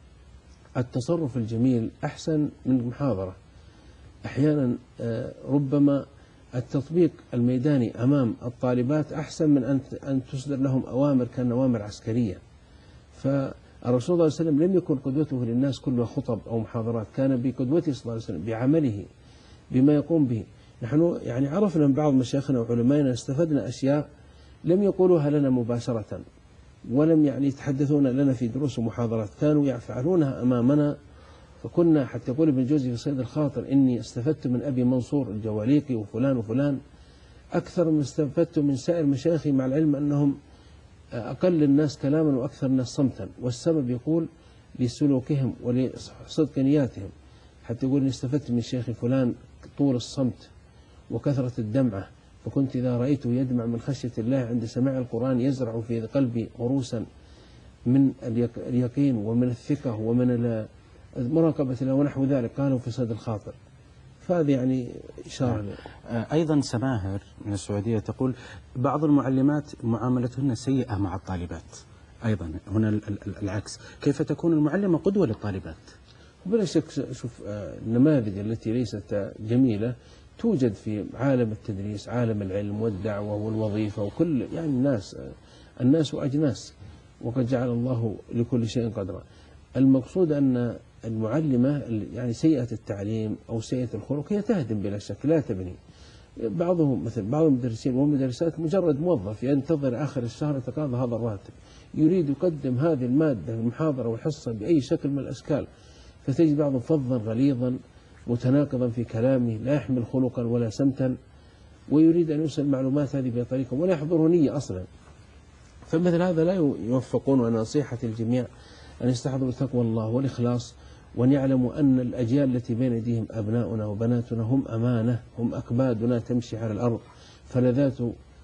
التصرف الجميل أحسن من المحاضرة، أحيانا ربما التطبيق الميداني أمام الطالبات أحسن من أن تصدر لهم أوامر كأوامر عسكرية. فالرسول صلى الله عليه وسلم لم يكن قدوته للناس كلها خطب أو محاضرات، كان بقدوته صلى الله عليه وسلم بعمله بما يقوم به. نحن يعني عرفنا من بعض مشايخنا وعلمائنا استفدنا أشياء لم يقولوها لنا مباشرة، ولم يعني يتحدثون لنا في دروس ومحاضرات، كانوا يفعلونها أمامنا. فكنا حتى يقول ابن جوزي في صيد الخاطر إني استفدت من أبي منصور الجواليقي وفلان وفلان أكثر من استفدت من سائر مشايخي، مع العلم أنهم أقل الناس كلاما وأكثر الناس صمتا، والسبب يقول لسلوكهم ولصدق نياتهم. حتى يقول إني استفدت من شيخي فلان طول الصمت وكثرة الدمعة، فكنت إذا رأيته يدمع من خشية الله عند سماع القرآن يزرع في قلبي غروسا من اليقين ومن الثقة ومن مراقبة الله ونحو ذلك. قالوا في صيد الخاطر. فهذا يعني إشارة. أيضا سماهر من السعودية تقول بعض المعلمات معاملتهن سيئة مع الطالبات. أيضا هنا العكس، كيف تكون المعلمة قدوة للطالبات؟ بلا شك. شوف النماذج التي ليست جميلة توجد في عالم التدريس، عالم العلم والدعوة والوظيفة وكل يعني الناس الناس وأجناس، وقد جعل الله لكل شيء قدرا. المقصود أن المعلمة يعني سيئة التعليم أو سيئة الخلق هي تهدم بلا شك لا تبني. بعضهم مثل بعض المدرسين والمدرسات مجرد موظف ينتظر آخر الشهر يتقاضى هذا الراتب، يريد يقدم هذه المادة المحاضرة والحصة بأي شكل من الأشكال، فتجد بعضهم فظا غليظا متناقضا في كلامه لا يحمل خلقا ولا سمتا، ويريد أن يوصل المعلومات هذه بطريقة ولا يحضره نية أصلا. فمثل هذا لا يوفقون. وأنا نصيحة الجميع أن يستحضروا تقوى الله والإخلاص، وأن يعلموا أن الأجيال التي بين يديهم أبناؤنا وبناتنا هم أمانة، هم أكبادنا تمشي على الأرض، فلذات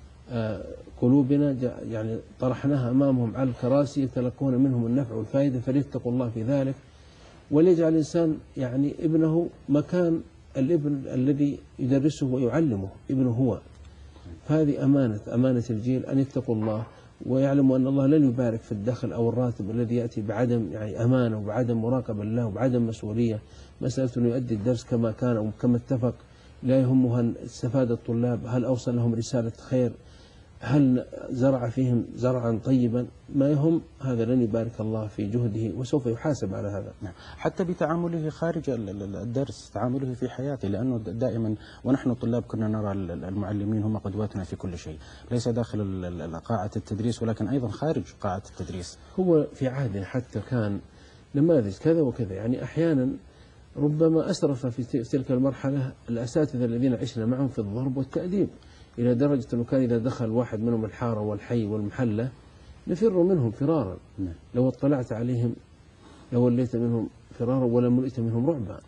قلوبنا يعني طرحناها أمامهم على الكراسي يتلقون منهم النفع والفائدة، فليتقوا الله في ذلك، وليجعل الإنسان يعني ابنه مكان الابن الذي يدرسه ويعلمه ابنه هو. فهذه أمانة أمانة الجيل أن يتقوا الله ويعلموا أن الله لن يبارك في الدخل أو الراتب الذي يأتي بعدم يعني أمانة وبعدم مراقبة الله وبعدم مسؤولية. مسألة أنه يؤدي الدرس كما كان أو كما اتفق، لا يهمها استفاد الطلاب، هل أوصل لهم رسالة خير، هل زرع فيهم زرعا طيبا، ما يهم هذا لن يبارك الله في جهده وسوف يحاسب على هذا. حتى بتعامله خارج الدرس، تعامله في حياته، لأنه دائما ونحن طلاب كنا نرى المعلمين هم قدواتنا في كل شيء، ليس داخل قاعة التدريس ولكن أيضا خارج قاعة التدريس. هو في عهد حتى كان نماذج كذا وكذا، يعني أحيانا ربما أسرف في تلك المرحلة الأساتذة الذين عشنا معهم في الضرب والتأديب، إلى درجة أنه كان إذا دخل واحد منهم الحارة والحي والمحلة نفر منهم فرارا. لو اطلعت عليهم لوليت منهم فرارا ولا ملئت منهم رعبا.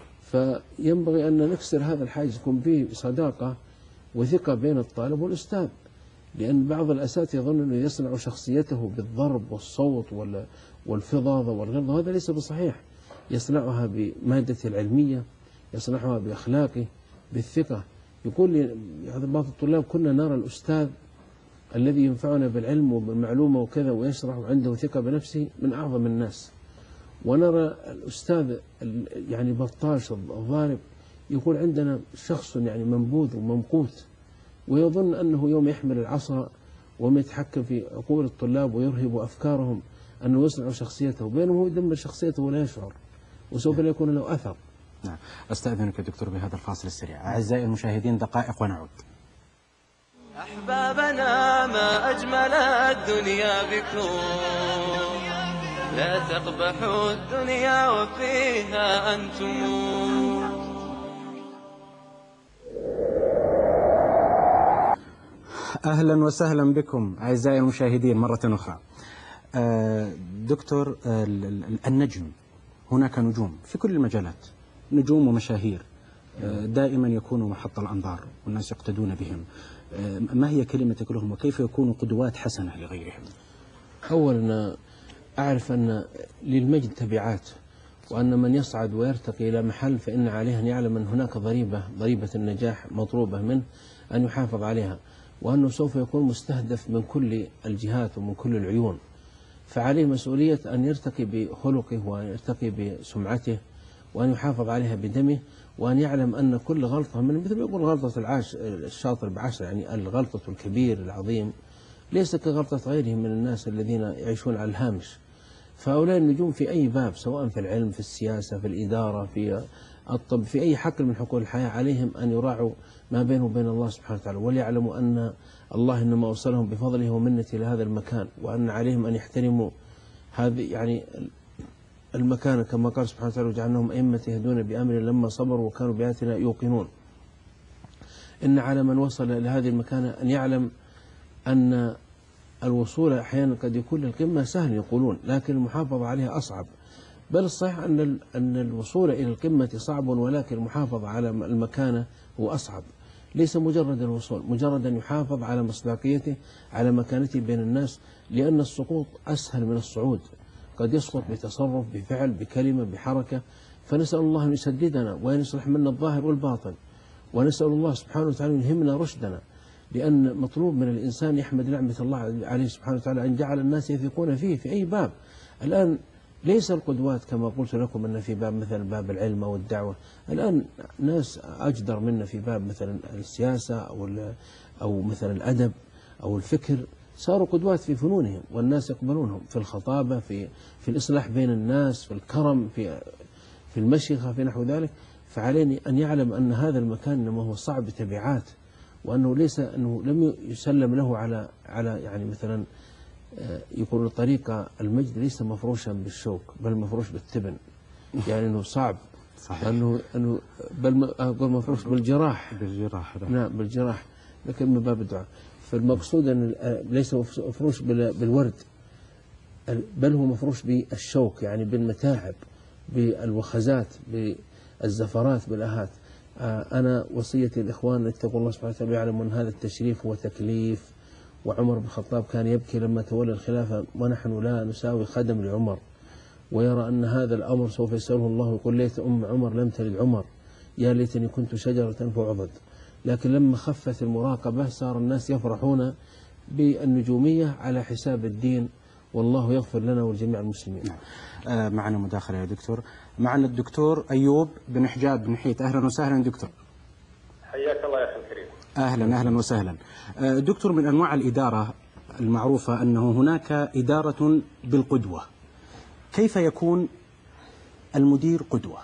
فينبغي أن نكسر هذا الحاجز، يكون به صداقة وثقة بين الطالب والأستاذ، لأن بعض الأساتذة يظن أنه يصنع شخصيته بالضرب والصوت والفظاظة والغلظة، هذا ليس بصحيح. يصنعها بمادته العلمية، يصنعها بأخلاقه بالثقة. يقول لي بعض الطلاب كنا نرى الأستاذ الذي ينفعنا بالعلم وبالمعلومة وكذا ويشرح وعنده ثقة بنفسه من أعظم الناس، ونرى الأستاذ يعني بطاش الضارب يقول عندنا شخص يعني منبوذ وممقوت، ويظن أنه يوم يحمل العصا وما يتحكم في عقول الطلاب ويرهب أفكارهم أنه يصنع شخصيته، بينما هو يدمر شخصيته ولا يشعر، وسوف لا يكون له أثر. نعم. أستأذنك دكتور بهذا الفاصل السريع. أعزائي المشاهدين دقائق ونعود. أحبابنا ما أجمل الدنيا بكم، لا تقبحوا الدنيا وفيها أنتم. أهلا وسهلا بكم أعزائي المشاهدين مرة أخرى. دكتور، النجم، هناك نجوم في كل المجالات، نجوم ومشاهير دائما يكونوا محط الأنظار والناس يقتدون بهم. ما هي كلمتك لهم وكيف يكونوا قدوات حسنة لغيرهم؟ أولا أعرف أن للمجد تبعات، وأن من يصعد ويرتقي إلى محل فإن عليه أن يعلم أن هناك ضريبة ضريبة النجاح مطلوبة منه أن يحافظ عليها، وأنه سوف يكون مستهدف من كل الجهات ومن كل العيون، فعليه مسؤولية أن يرتقي بخلقه وأن يرتقي بسمعته وأن يحافظ عليها بدمه، وأن يعلم أن كل غلطة من مثل ما يقول غلطة العاش الشاطر بعشر، يعني الغلطة الكبير العظيم ليس كغلطة غيرهم من الناس الذين يعيشون على الهامش. فهؤلاء النجوم في أي باب، سواء في العلم، في السياسة، في الإدارة، في الطب، في أي حقل من حقول الحياة، عليهم أن يراعوا ما بينه وبين الله سبحانه وتعالى، وليعلموا أن الله إنما أوصلهم بفضله ومنته إلى هذا المكان، وأن عليهم أن يحترموا هذه يعني المكان كما قال سبحانه وتعالى: وجعلناهم أئمة يهدون بأمر لما صبروا وكانوا بآياتنا يوقنون. إن على من وصل إلى هذه المكانة أن يعلم أن الوصول أحيانا قد يكون للقمة سهل يقولون، لكن المحافظة عليها أصعب. بل الصحيح أن أن الوصول إلى القمة صعب، ولكن المحافظة على المكانة هو أصعب. ليس مجرد الوصول، مجرد أن يحافظ على مصداقيته، على مكانته بين الناس، لأن السقوط أسهل من الصعود. قد يسقط بتصرف، بفعل، بكلمة، بحركة. فنسأل الله أن يسددنا وأن يصلح منا الظاهر والباطن، ونسأل الله سبحانه وتعالى أن يلهمنا رشدنا، لأن مطلوب من الإنسان يحمد نعمة الله عليه سبحانه وتعالى أن جعل الناس يثقون فيه في أي باب. الآن ليس القدوات كما قلت لكم أن في باب مثل باب العلم أو الدعوة، الآن ناس أجدر منا في باب مثلا السياسة أو أو مثلا الأدب أو الفكر، صاروا قدوات في فنونهم والناس يقبلونهم، في الخطابة، في في الإصلاح بين الناس، في الكرم، في في المشيخة، في نحو ذلك. فعليني أن يعلم أن هذا المكان إنما هو صعب بتبعات، وأنه ليس أنه لم يسلم له على على يعني مثلا يقول طريقة المجد ليس مفروشا بالشوك بل مفروش بالتبن، يعني أنه صعب. صحيح. أنه أنه بل أقول مفروش بالجراح. بالجراح. نعم بالجراح، لكن من باب الدعاء. فالمقصود أن ليس مفروش بالورد، بل هو مفروش بالشوك، يعني بالمتاعب، بالوخزات، بالزفرات، بالآهات. أنا وصيتي الإخوان أن يتقوا الله سبحانه وتعالى، يعلموا أن هذا التشريف هو تكليف. وعمر بن الخطاب كان يبكي لما تولى الخلافة ونحن لا نساوي خدم لعمر، ويرى أن هذا الأمر سوف يسأله الله، يقول: ليت أم عمر لم تلد عمر، يا ليتني كنت شجرة فعضد. لكن لما خفت المراقبة صار الناس يفرحون بالنجومية على حساب الدين، والله يغفر لنا ولجميع المسلمين. آه معنا مداخلة يا دكتور. معنا الدكتور أيوب بن حجاب بن حيت. أهلا وسهلا دكتور. حياك الله يا أخي الكريم. أهلا أهلا وسهلا. آه دكتور، من أنواع الإدارة المعروفة أنه هناك إدارة بالقدوة، كيف يكون المدير قدوة؟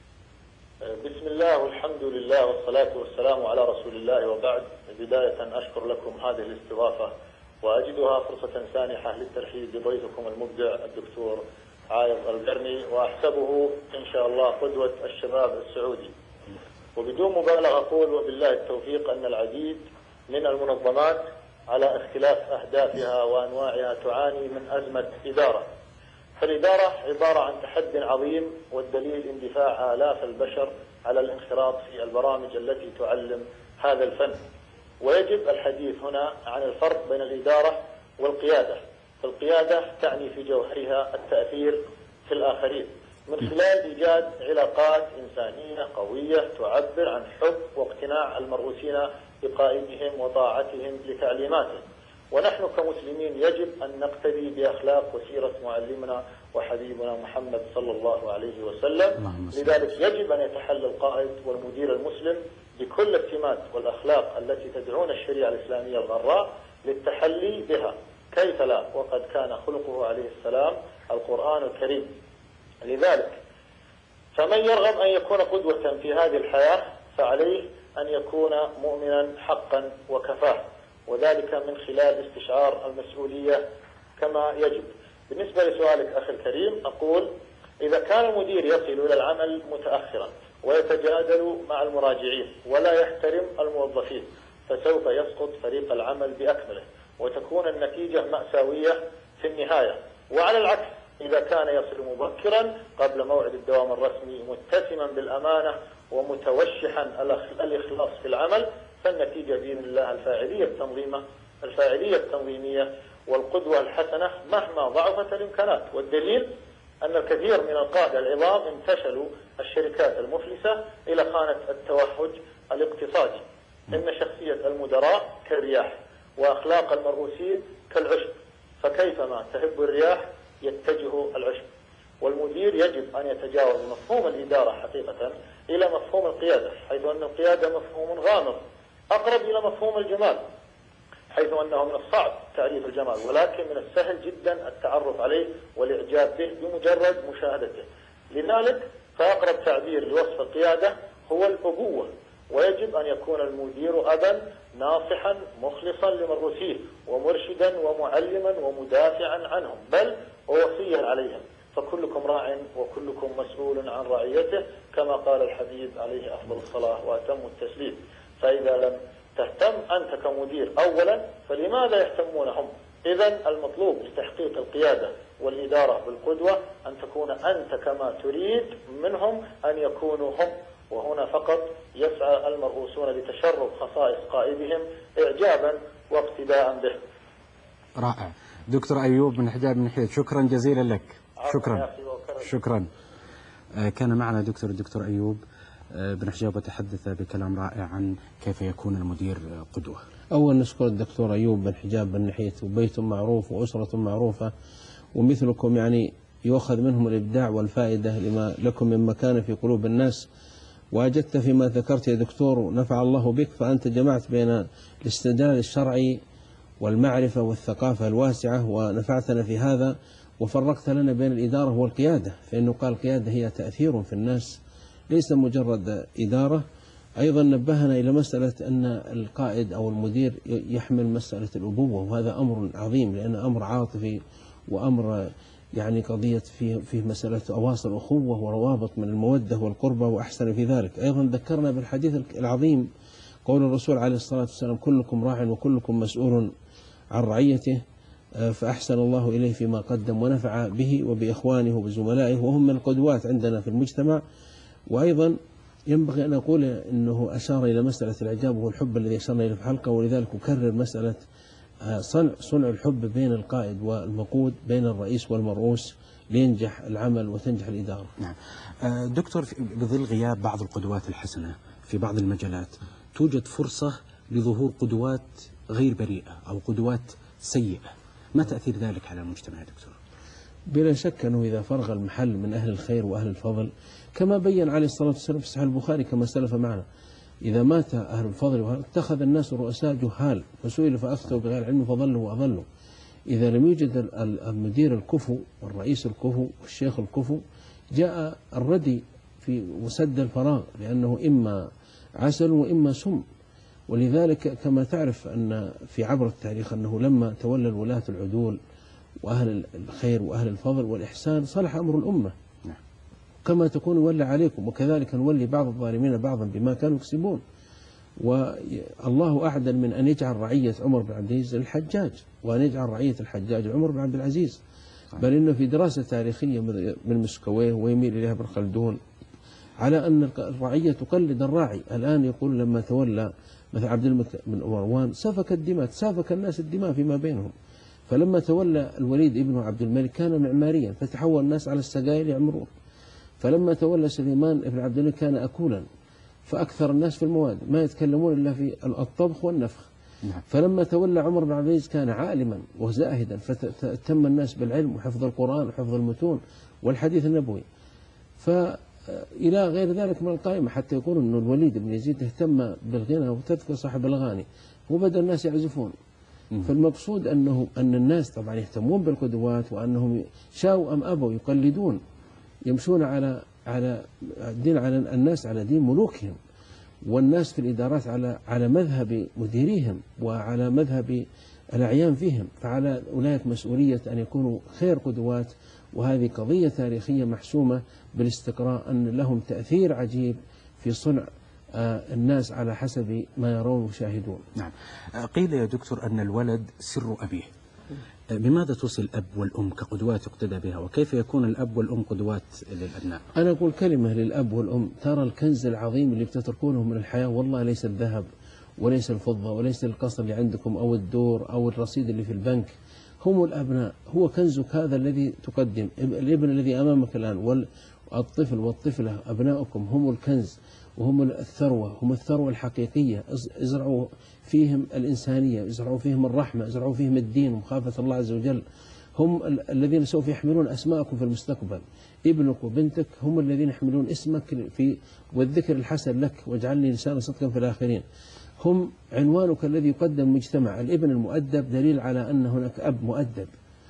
بسم الله والحمد لله والصلاة والسلام على رسول الله، وبعد. بداية أشكر لكم هذه الاستضافة، وأجدها فرصة سانحة للترحيب بضيفكم المبدع الدكتور عايض القرني، وأحسبه إن شاء الله قدوة الشباب السعودي. وبدون مبالغة أقول وبالله التوفيق أن العديد من المنظمات على اختلاف أهدافها وأنواعها تعاني من أزمة إدارة. فالإدارة عبارة عن تحدي عظيم، والدليل اندفاع آلاف البشر على الانخراط في البرامج التي تعلم هذا الفن. ويجب الحديث هنا عن الفرق بين الإدارة والقيادة. فالقيادة تعني في جوهرها التأثير في الآخرين من خلال إيجاد علاقات إنسانية قوية تعبر عن حب واقتناع المرؤوسين بقائدهم وطاعتهم لتعليماتهم. ونحن كمسلمين يجب أن نقتدي بأخلاق وسيرة معلمنا وحبيبنا محمد صلى الله عليه وسلم. لذلك يجب أن يتحلى القائد والمدير المسلم بكل السمات والأخلاق التي تدعون الشريعة الإسلامية الغراء للتحلي بها، كيف لا وقد كان خلقه عليه السلام القرآن الكريم. لذلك فمن يرغب أن يكون قدوة في هذه الحياة فعليه أن يكون مؤمنا حقا وكفاه، وذلك من خلال استشعار المسؤولية كما يجب. بالنسبة لسؤالك أخي الكريم أقول إذا كان المدير يصل إلى العمل متأخرا ويتجادل مع المراجعين ولا يحترم الموظفين فسوف يسقط فريق العمل بأكمله وتكون النتيجة مأساوية في النهاية. وعلى العكس إذا كان يصل مبكرا قبل موعد الدوام الرسمي متسما بالأمانة ومتوشحا الإخلاص في العمل فالنتيجة بإذن الله الفاعلية التنظيمة الفاعلية التنظيمية والقدوة الحسنة مهما ضعفت الإمكانات. والدليل أن الكثير من القادة العظام انتشلوا الشركات المفلسة إلى خانة التوهج الاقتصادي. إن شخصية المدراء كالرياح وأخلاق المرؤوسين كالعشب، فكيفما تهب الرياح يتجه العشب. والمدير يجب أن يتجاوز مفهوم الإدارة حقيقة إلى مفهوم القيادة، حيث أن القيادة مفهوم غامض أقرب إلى مفهوم الجمال، حيث أنه من الصعب تعريف الجمال ولكن من السهل جدا التعرف عليه والإعجاب به بمجرد مشاهدته. لذلك فأقرب تعبير لوصف القيادة هو الأبوة، ويجب أن يكون المدير أبا ناصحا مخلصا لمرؤوسيه ومرشدا ومعلما ومدافعا عنهم بل ووصيا عليهم، فكلكم راع وكلكم مسؤول عن رعيته كما قال الحبيب عليه أفضل الصلاة وأتم التسليم. فإذا لم تهتم أنت كمدير أولا فلماذا يهتمون هم؟ إذن المطلوب لتحقيق القيادة والإدارة بالقدوة أن تكون أنت كما تريد منهم أن يكونوا هم، وهنا فقط يسعى المرؤوسون لتشرب خصائص قائدهم إعجابا واقتداء به. رائع. دكتور أيوب بن حجاب بن حيد، شكرا جزيلا لك. شكرا شكرا. كان معنا دكتور الدكتور أيوب بن حجاب وتحدث بكلام رائع عن كيف يكون المدير قدوة. أول نشكر الدكتور أيوب بن حجاب بن نحية، وبيت معروف وأسرة معروفة ومثلكم يعني يؤخذ منهم الإبداع والفائدة لما لكم من مكان في قلوب الناس. وأجدت فيما ذكرت يا دكتور نفع الله بك، فأنت جمعت بين الاستدلال الشرعي والمعرفة والثقافة الواسعة ونفعتنا في هذا، وفرقت لنا بين الإدارة والقيادة، فإنه قال القيادة هي تأثير في الناس ليس مجرد إدارة. أيضا نبهنا إلى مسألة أن القائد أو المدير يحمل مسألة الأبوة، وهذا أمر عظيم لأن أمر عاطفي وأمر يعني قضية فيه, فيه مسألة أواصر أخوة وروابط من المودة والقربة وأحسن في ذلك. أيضا ذكرنا بالحديث العظيم قول الرسول عليه الصلاة والسلام كلكم راع وكلكم مسؤول عن رعيته، فأحسن الله إليه فيما قدم ونفع به وبإخوانه وبزملائه وهم من القدوات عندنا في المجتمع. وأيضا ينبغي أن أقول أنه أشار إلى مسألة الإعجاب والحب الذي أشرنا إليه في الحلقة، ولذلك أكرر مسألة صنع صنع الحب بين القائد والمقود، بين الرئيس والمرؤوس لينجح العمل وتنجح الإدارة. نعم. دكتور، بظل غياب بعض القدوات الحسنة في بعض المجالات توجد فرصة لظهور قدوات غير بريئة أو قدوات سيئة، ما تأثير ذلك على المجتمع يا دكتور؟ بلا شك أنه إذا فرغ المحل من أهل الخير وأهل الفضل كما بين عليه الصلاة والسلام في صحيح البخاري كما سلف معنا، إذا مات أهل الفضل اتخذ الناس رؤساء جهال فسئلوا فأفتوا بغير علم فضلوا وأضلوا. إذا لم يوجد المدير الكفو والرئيس الكفو والشيخ الكفو جاء الردي في وسد الفراغ، لأنه إما عسل وإما سم. ولذلك كما تعرف أن في عبر التاريخ أنه لما تولى الولاة العدول وأهل الخير وأهل الفضل والإحسان صلح أمر الأمة كما تكون يولى عليكم، وكذلك نولي بعض الظالمين بعضا بما كانوا يكسبون. والله أعدل من أن يجعل رعية عمر بن عبد العزيز الحجاج وأن يجعل رعية الحجاج عمر بن عبد العزيز. بل إنه في دراسة تاريخية من مسكويه ويميل إليها ابن خلدون على أن الرعية تقلد الراعي. الآن يقول لما تولى مثل عبد الملك بن مروان سفك الدماء، سافك الناس الدماء فيما بينهم. فلما تولى الوليد ابن عبد الملك كان معماريا فتحول الناس على السقايل يعمرون. فلما تولى سليمان بن عبد الملك كان أكولا فأكثر الناس في المواد ما يتكلمون إلا في الطبخ والنفخ. فلما تولى عمر بن عبد العزيز كان عالما وزاهدا، فتم الناس بالعلم وحفظ القرآن وحفظ المتون والحديث النبوي. فإلى غير ذلك من القائمة، حتى يقول أن الوليد بن يزيد اهتم بالغنى وتذكر صاحب الأغاني وبدأ الناس يعزفون. فالمقصود أنه أن الناس طبعا يهتمون بالقدوات، وأنهم شاءوا أم أبوا يقلدون، يمشون على على دين على الناس على دين ملوكهم، والناس في الإدارات على على مذهب مديريهم وعلى مذهب الأعيان فيهم. فعلى ولاية مسؤولية أن يكونوا خير قدوات، وهذه قضية تاريخية محسومة بالاستقراء أن لهم تأثير عجيب في صنع الناس على حسب ما يرون ويشاهدون. نعم. قيل يا دكتور أن الولد سر أبيه. بماذا توصي الأب والأم كقدوات يقتدى بها، وكيف يكون الأب والأم قدوات للأبناء؟ أنا أقول كلمة للأب والأم: ترى الكنز العظيم اللي بتتركونه من الحياة والله ليس الذهب وليس الفضة وليس القصر اللي عندكم أو الدور أو الرصيد اللي في البنك، هم الأبناء. هو كنزك هذا الذي تقدم، الابن الذي أمامك الآن والطفل والطفلة، أبناؤكم هم الكنز وهم الثروة، هم الثروة الحقيقية. ازرعوا فيهم الإنسانية، ازرعوا فيهم الرحمة، ازرعوا فيهم الدين ومخافة الله عز وجل. هم الذين سوف يحملون أسماءكم في المستقبل. ابنك وبنتك هم الذين يحملون اسمك في والذكر الحسن لك، واجعلني لسان صدق في الآخرين. هم عنوانك الذي يقدم المجتمع. الابن المؤدب دليل على أن هناك أب مؤدب،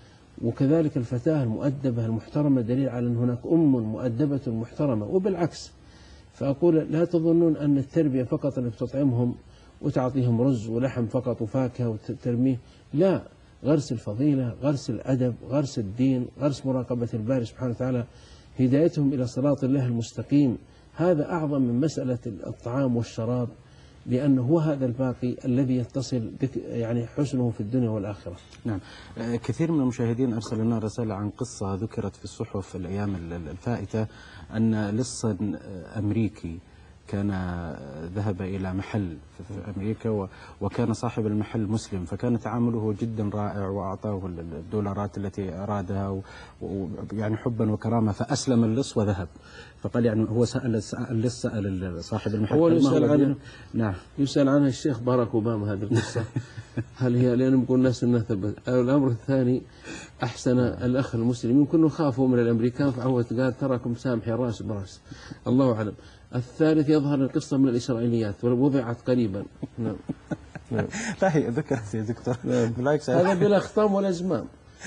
وكذلك الفتاة المؤدبة المحترمة دليل على أن هناك أم مؤدبة محترمة، وبالعكس. فأقول لا تظنون أن التربية فقط أنك تطعمهم وتعطيهم رز ولحم فقط وفاكهة وترميه، لا، غرس الفضيلة، غرس الأدب، غرس الدين، غرس مراقبة الباري سبحانه وتعالى، هدايتهم إلى صراط الله المستقيم. هذا أعظم من مسألة الطعام والشراب، لأنه هو هذا الباقي الذي يتصل يعني حسنه في الدنيا والآخرة. نعم. كثير من المشاهدين أرسل لنا رسالة عن قصة ذكرت في الصحف الأيام الفائتة، أن لص أمريكي كان ذهب إلى محل في أمريكا، وكان صاحب المحل مسلم، فكان تعامله جدا رائع وأعطاه الدولارات التي أرادها ويعني حبا وكرامة، فأسلم اللص وذهب. فقال يعني هو سأل اللص سأل صاحب المحل، هو يسأل عنه. نعم، يسأل عنها الشيخ باراك أوباما هذه القصة. هل هي لأن يقول الناس أنها ثبت؟ الأمر الثاني، أحسن الأخ المسلم يمكن خافوا من الأمريكان، فعوت قال تراكم سامحي راس براس، الله أعلم. الثالث يظهر القصة من الإسرائيليات ووضعت قريبا. نعم. نعم. لا هي ذكرت يا دكتور. نعم. هذا بلا خطام ولا زمام.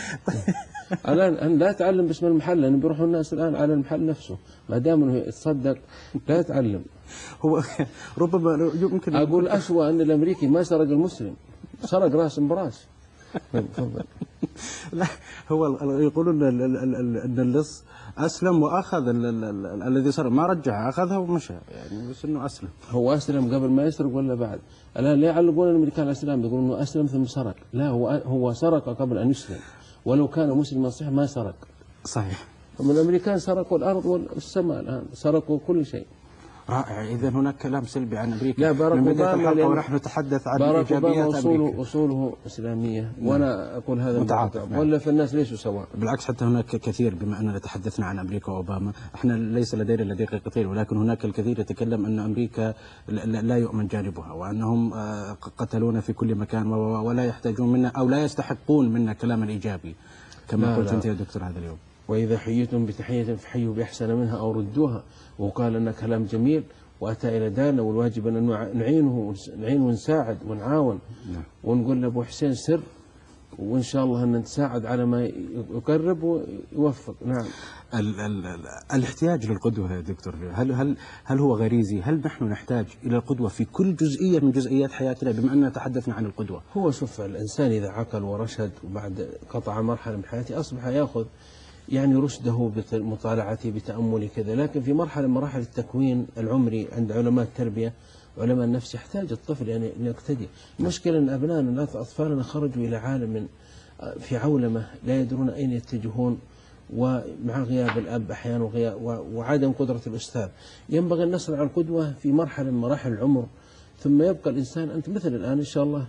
الآن لا تعلم باسم المحل، لأن بيروحوا الناس الآن على المحل نفسه، ما دام أنه يتصدق لا يتعلم. هو ربما يمكن أقول أسوأ أن الأمريكي ما سرق المسلم، سرق راس براس. تفضل. لا هو يقولون أن اللص أسلم وأخذ الذي سرق، ما رجع، أخذها ومشى، يعني بس إنه أسلم. هو أسلم قبل ما يسرق ولا بعد؟ الآن لا يعلقون الأمريكان الأسلام، يقولون إنه أسلم ثم سرق. لا، هو هو سرق قبل أن يسلم، ولو كان مسلما صحيح ما سرق. صحيح. هم الأمريكان سرقوا الأرض والسماء، الآن سرقوا كل شيء. رائع. إذا هناك كلام سلبي عن أمريكا. لا، باراك أوباما ونحن نتحدث عن باراك إيجابيات أوباما أمريكا. أصوله, أصوله إسلامية، وأنا أقول هذا متعاطف. نعم. ولا في الناس ليسوا سواء. بالعكس، حتى هناك كثير، بما أننا تحدثنا عن أمريكا وأوباما، احنا ليس لدينا لديك كثير، ولكن هناك الكثير يتكلم أن أمريكا لا يؤمن جانبها، وأنهم قتلونا في كل مكان ولا يحتاجون منا أو لا يستحقون منا كلاما إيجابي كما قلت أنت يا دكتور هذا اليوم. وإذا حييتم بتحية فحيوا بأحسن منها أو ردوها، وقال أن كلام جميل وأتى إلى دارنا، والواجب أن نعينه نعين ونساعد ونعاون. نعم. ونقول لأبو حسين سر، وإن شاء الله أن نتساعد على ما يقرب ويوفق. نعم. ال ال ال الاحتياج للقدوة يا دكتور، هل هل هل هو غريزي؟ هل نحن نحتاج إلى القدوة في كل جزئية من جزئيات حياتنا، بما أننا تحدثنا عن القدوة؟ هو شوف، الإنسان إذا عقل ورشد وبعد قطع مرحلة من حياته أصبح يأخذ يعني رشده بمطالعته بتأمله كذا، لكن في مرحلة من مراحل التكوين العمري عند علماء التربية علماء النفس يحتاج الطفل يعني أن يقتدي. المشكلة أن أبنائنا أطفالنا خرجوا إلى عالم في عولمة لا يدرون أين يتجهون، ومع غياب الأب أحيانا وغياب وعدم قدرة الأستاذ. ينبغي أن نصل على القدوة في مرحلة من مراحل العمر، ثم يبقى الإنسان. أنت مثل الآن إن شاء الله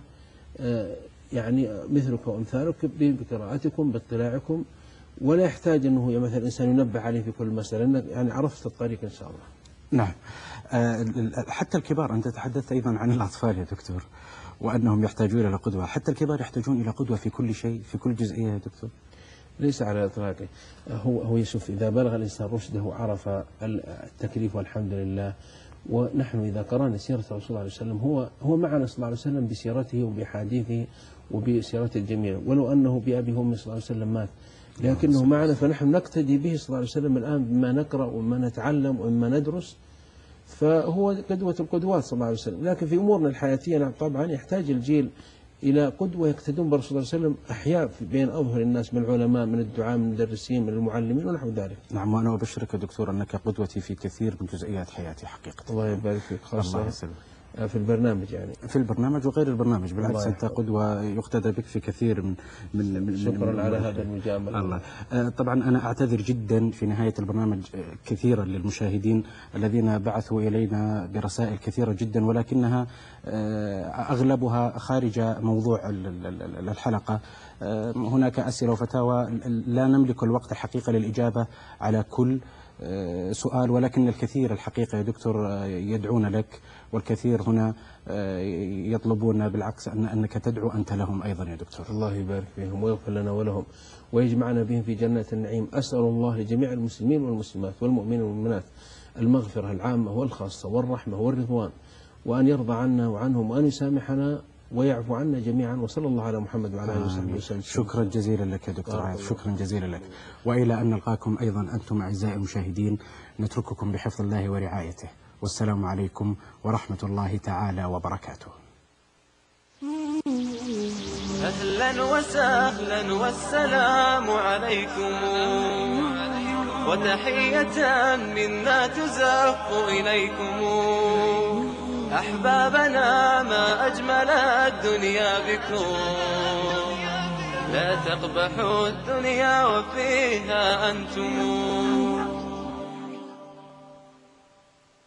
يعني مثلك وأمثالك بقراءتكم باطلاعكم، ولا يحتاج أنه مثلا الإنسان ينبه عليه في كل مسألة، أنك يعني عرفت الطريق إن شاء الله. نعم. حتى الكبار، أنت تحدثت أيضا عن الأطفال يا دكتور وأنهم يحتاجون إلى قدوة، حتى الكبار يحتاجون إلى قدوة في كل شيء، في كل جزئية يا دكتور. ليس على إطلاقه. هو هو يشوف إذا بلغ الإنسان رشده وعرف التكليف والحمد لله. ونحن إذا قرأنا سيرة الرسول صلى الله عليه وسلم هو هو معنا صلى الله عليه وسلم بسيرته وبحديثه وبسيرة الجميع، ولو أنه بأبي وأمه صلى الله عليه وسلم مات، لكنه معنا، فنحن نقتدي به صلى الله عليه وسلم الآن بما نقرأ وما نتعلم وما ندرس، فهو قدوة القدوات صلى الله عليه وسلم. لكن في أمورنا الحياتية نعم طبعا يحتاج الجيل إلى قدوة يقتدون برسول الله صلى الله عليه وسلم أحياء بين أظهر الناس من العلماء، من الدعاء، من المدرسين، من المعلمين ونحو ذلك. نعم، وأنا أبشرك يا دكتور أنك قدوتي في كثير من جزئيات حياتي حقيقة. الله يبارك فيك، خاصة في البرنامج يعني. في البرنامج وغير البرنامج، بالعكس أنت قدوة يقتدى بك في كثير من من, من شكرا من على هذا المجاملة. الله. طبعا أنا أعتذر جدا في نهاية البرنامج كثيرا للمشاهدين الذين بعثوا إلينا برسائل كثيرة جدا، ولكنها أغلبها خارج موضوع الحلقة. هناك أسئلة وفتاوى لا نملك الوقت الحقيقة للإجابة على كل سؤال، ولكن الكثير الحقيقة يا دكتور يدعون لك، والكثير هنا يطلبون بالعكس أن أنك تدعو أنت لهم أيضا يا دكتور. الله يبارك فيهم ويغفر لنا ولهم ويجمعنا بهم في جنات النعيم. أسأل الله لجميع المسلمين والمسلمات والمؤمنين والمؤمنات المغفرة العامة والخاصة والرحمة والرضوان، وأن يرضى عنا وعنهم، وأن يسامحنا ويعفو عنا جميعا. وصلى الله على محمد وعلى آله وصحبه وسلم. شكرا جزيلا لك يا دكتور عايف، شكرا جزيلا لك. وإلى أن نلقاكم أيضا أنتم أعزائي المشاهدين، نترككم بحفظ الله ورعايته، والسلام عليكم ورحمة الله تعالى وبركاته. أهلا وسهلا والسلام عليكم، وتحية منا تزف إليكم. أحبابنا ما أجمل الدنيا بكم، لا تقبحوا الدنيا وفيها أنتم.